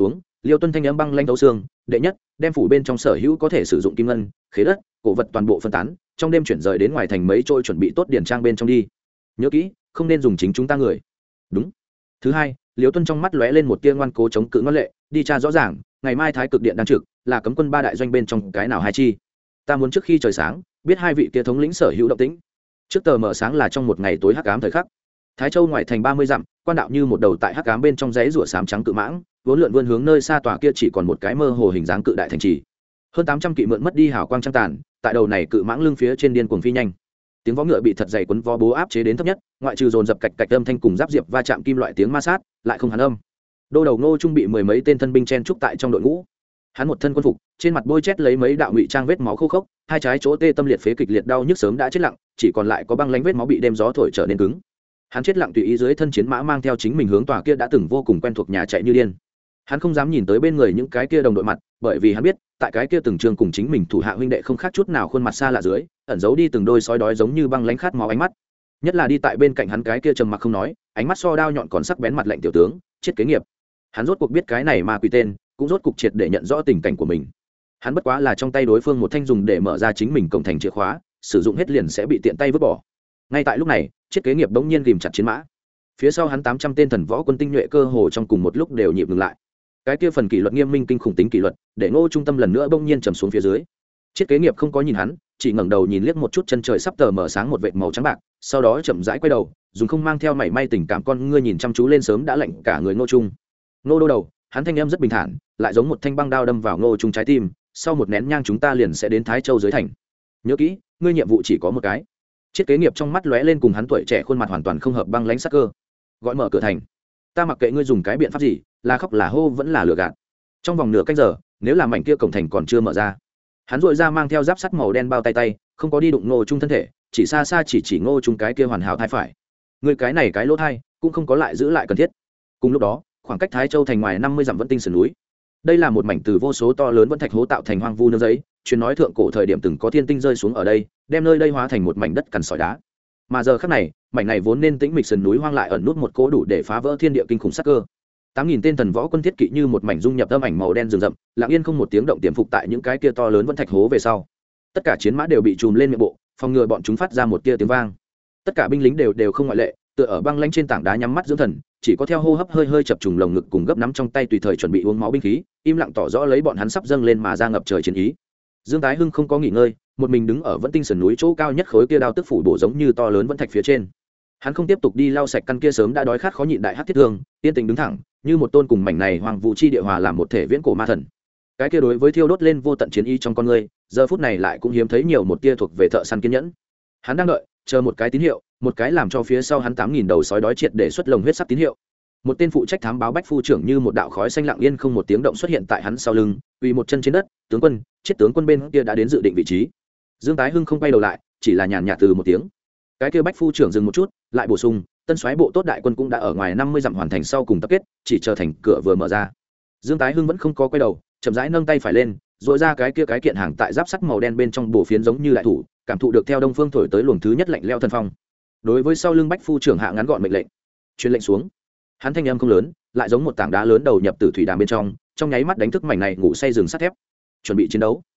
Liêu Tuân thanh âm băng lanh thấu xương, đệ nhất, đem phủ bên trong sở hữu có thể sử dụng kim ngân, khế đất, cổ vật toàn bộ phân tán, trong đêm chuyển rời đến ngoài thành mấy trôi chuẩn bị tốt điển trang bên trong đi. Nhớ kỹ, không nên dùng chính chúng ta người. Đúng. Thứ hai, Liêu Tuân trong mắt lóe lên một tia ngoan cố chống cự ngoan lệ, đi tra rõ ràng, ngày mai Thái Cực Điện đang trực, là cấm quân ba đại doanh bên trong cái nào hai chi. Ta muốn trước khi trời sáng, biết hai vị kia thống lĩnh sở hữu động tĩnh. Trước tờ mở sáng là trong một ngày tối hắc ám thời khắc. Thái Châu ngoài thành ba mươi dặm, quan đạo như một đầu tại hắc ám bên trong dãy rủa xám trắng cự mãng, vốn lượn vươn hướng nơi xa tòa kia chỉ còn một cái mơ hồ hình dáng cự đại thành trì. Hơn tám trăm kỵ mượn mất đi hào quang trăng tàn, tại đầu này cự mãng lưng phía trên điên cuồng phi nhanh. Tiếng vó ngựa bị thật dày quấn vó bố áp chế đến thấp nhất, ngoại trừ dồn dập cạch cạch âm thanh cùng giáp diệp va chạm kim loại tiếng ma sát, lại không hàn âm. Đô đầu Ngô Trung bị mười mấy tên thân binh chen trúc tại trong đội ngũ. Hắn một thân quân phục, trên mặt bôi chét lấy mấy đạo ngụy trang vết máu khô khốc, hai trái chỗ tê tâm liệt phế kịch liệt đau nhức sớm đã chết lặng, chỉ còn lại có băng lánh vết máu bị đêm gió thổi trở nên cứng. Hắn chết lặng tùy ý dưới thân chiến mã mang theo chính mình hướng tòa kia đã từng vô cùng quen thuộc nhà chạy như điên. Hắn không dám nhìn tới bên người những cái kia đồng đội mặt, bởi vì hắn biết, tại cái kia từng trường cùng chính mình thủ hạ huynh đệ không khác chút nào khuôn mặt xa lạ dưới, ẩn giấu đi từng đôi sói đói giống như băng lánh khát máu ánh mắt. Nhất là đi tại bên cạnh hắn cái kia trầm mặc không nói, ánh mắt so đao nhọn còn sắc bén mặt lạnh tiểu tướng, chết kế nghiệp. Hắn rốt cuộc biết cái này ma quỷ tên, cũng rốt cuộc triệt để nhận rõ tình cảnh của mình. Hắn bất quá là trong tay đối phương một thanh dùng để mở ra chính mình cổng thành chìa khóa, sử dụng hết liền sẽ bị tiện tay vứt bỏ. Ngay tại lúc này, chiếc kế nghiệp bỗng nhiên ghìm chặt chiến mã. Phía sau hắn tám trăm tên thần võ quân tinh nhuệ cơ hồ trong cùng một lúc đều nhịp ngừng lại. Cái kia phần kỷ luật nghiêm minh kinh khủng tính kỷ luật, để Ngô Trung tâm lần nữa bỗng nhiên trầm xuống phía dưới. Chiếc kế nghiệp không có nhìn hắn, chỉ ngẩng đầu nhìn liếc một chút chân trời sắp tờ mở sáng một vệt màu trắng bạc, sau đó chậm rãi quay đầu, dùng không mang theo mảy may tình cảm con ngươi nhìn chăm chú lên sớm đã lạnh cả người Ngô Trung. Ngô đô đầu, hắn thanh âm rất bình thản, lại giống một thanh băng đao đâm vào Ngô Trung trái tim, sau một nén nhang chúng ta liền sẽ đến Thái Châu dưới thành. Nhớ kỹ, ngươi nhiệm vụ chỉ có một cái. Chiếc kế nghiệp trong mắt lóe lên cùng hắn tuổi trẻ khuôn mặt hoàn toàn không hợp băng lãnh sắc cơ. Gọi mở cửa thành. Ta mặc kệ ngươi dùng cái biện pháp gì, là khóc là hô vẫn là lừa gạt. Trong vòng nửa canh giờ, nếu là mảnh kia cổng thành còn chưa mở ra, hắn dội ra mang theo giáp sắt màu đen bao tay tay, không có đi đụng Ngô Trung thân thể, chỉ xa xa chỉ chỉ Ngô Trung cái kia hoàn hảo thai phải. Ngươi cái này cái lỗ thai, cũng không có lại giữ lại cần thiết. Cùng lúc đó, khoảng cách Thái Châu thành ngoài năm mươi dặm vẫn tinh sườn núi. Đây là một mảnh từ vô số to lớn vẫn thạch hố tạo thành hoang vu nương giấy, truyền nói thượng cổ thời điểm từng có thiên tinh rơi xuống ở đây, đem nơi đây hóa thành một mảnh đất cằn sỏi đá. Mà giờ khắc này, mảnh này vốn nên tĩnh mịch sườn núi hoang lại ẩn nút một cố đủ để phá vỡ thiên địa kinh khủng sắc cơ. tám nghìn tên thần võ quân thiết kỵ như một mảnh dung nhập âm ảnh màu đen rừng rậm, lặng yên không một tiếng động tiềm phục tại những cái kia to lớn vẫn thạch hố về sau. Tất cả chiến mã đều bị trùm lên miệng bộ, phòng ngừa bọn chúng phát ra một tia tiếng vang. Tất cả binh lính đều đều không ngoại lệ, tựa ở băng lanh trên tảng đá nhắm mắt dưỡng thần, chỉ có theo hô hấp hơi hơi chập trùng lồng ngực cùng gấp nắm trong tay tùy thời chuẩn bị uống máu binh khí, im lặng tỏ rõ lấy bọn hắn sắp dâng lên mà ra ngập trời chiến ý. Dương Tái Hưng không có nghỉ ngơi, một mình đứng ở vẫn tinh sườn núi chỗ cao nhất khối kia đao tức phủ bổ giống như to lớn vẫn thạch phía trên. Hắn không tiếp tục đi lau sạch căn kia sớm đã đói khát khó nhịn đại hắc thiết thương, yên tình đứng thẳng, như một tôn cùng mảnh này hoàng vũ chi địa hòa làm một thể viễn cổ ma thần. Cái kia đối với thiêu đốt lên vô tận chiến ý trong con người, giờ phút này lại cũng hiếm thấy nhiều một tia thuộc về thợ săn kiên nhẫn. Hắn đang đợi, chờ một cái tín hiệu, một cái làm cho phía sau hắn tám nghìn đầu sói đói triệt để xuất lồng huyết sắc tín hiệu. Một tên phụ trách thám báo bách phu trưởng như một đạo khói xanh lặng yên không một tiếng động xuất hiện tại hắn sau lưng, uy một chân trên đất, tướng quân, chết tướng quân bên kia đã đến dự định vị trí. Dương Tái Hưng không quay đầu lại, chỉ là nhàn nhạt từ một tiếng. Cái kia bách phu trưởng dừng một chút, lại bổ sung, tân soái bộ tốt đại quân cũng đã ở ngoài năm mươi dặm hoàn thành sau cùng tập kết, chỉ chờ thành cửa vừa mở ra. Dương Tái Hưng vẫn không có quay đầu, chậm rãi nâng tay phải lên, dội ra cái kia cái kiện hàng tại giáp sắt màu đen bên trong bổ phiến giống như đại thủ, cảm thụ được theo đông phương thổi tới luồng thứ nhất lạnh leo thân phong. Đối với sau lưng bách phu trưởng hạ ngắn gọn mệnh lệnh, truyền lệnh xuống. Hắn thanh âm không lớn, lại giống một tảng đá lớn đầu nhập từ thủy đàm bên trong, trong nháy mắt đánh thức mảnh này ngủ say rừng sắt thép. Chuẩn bị chiến đấu.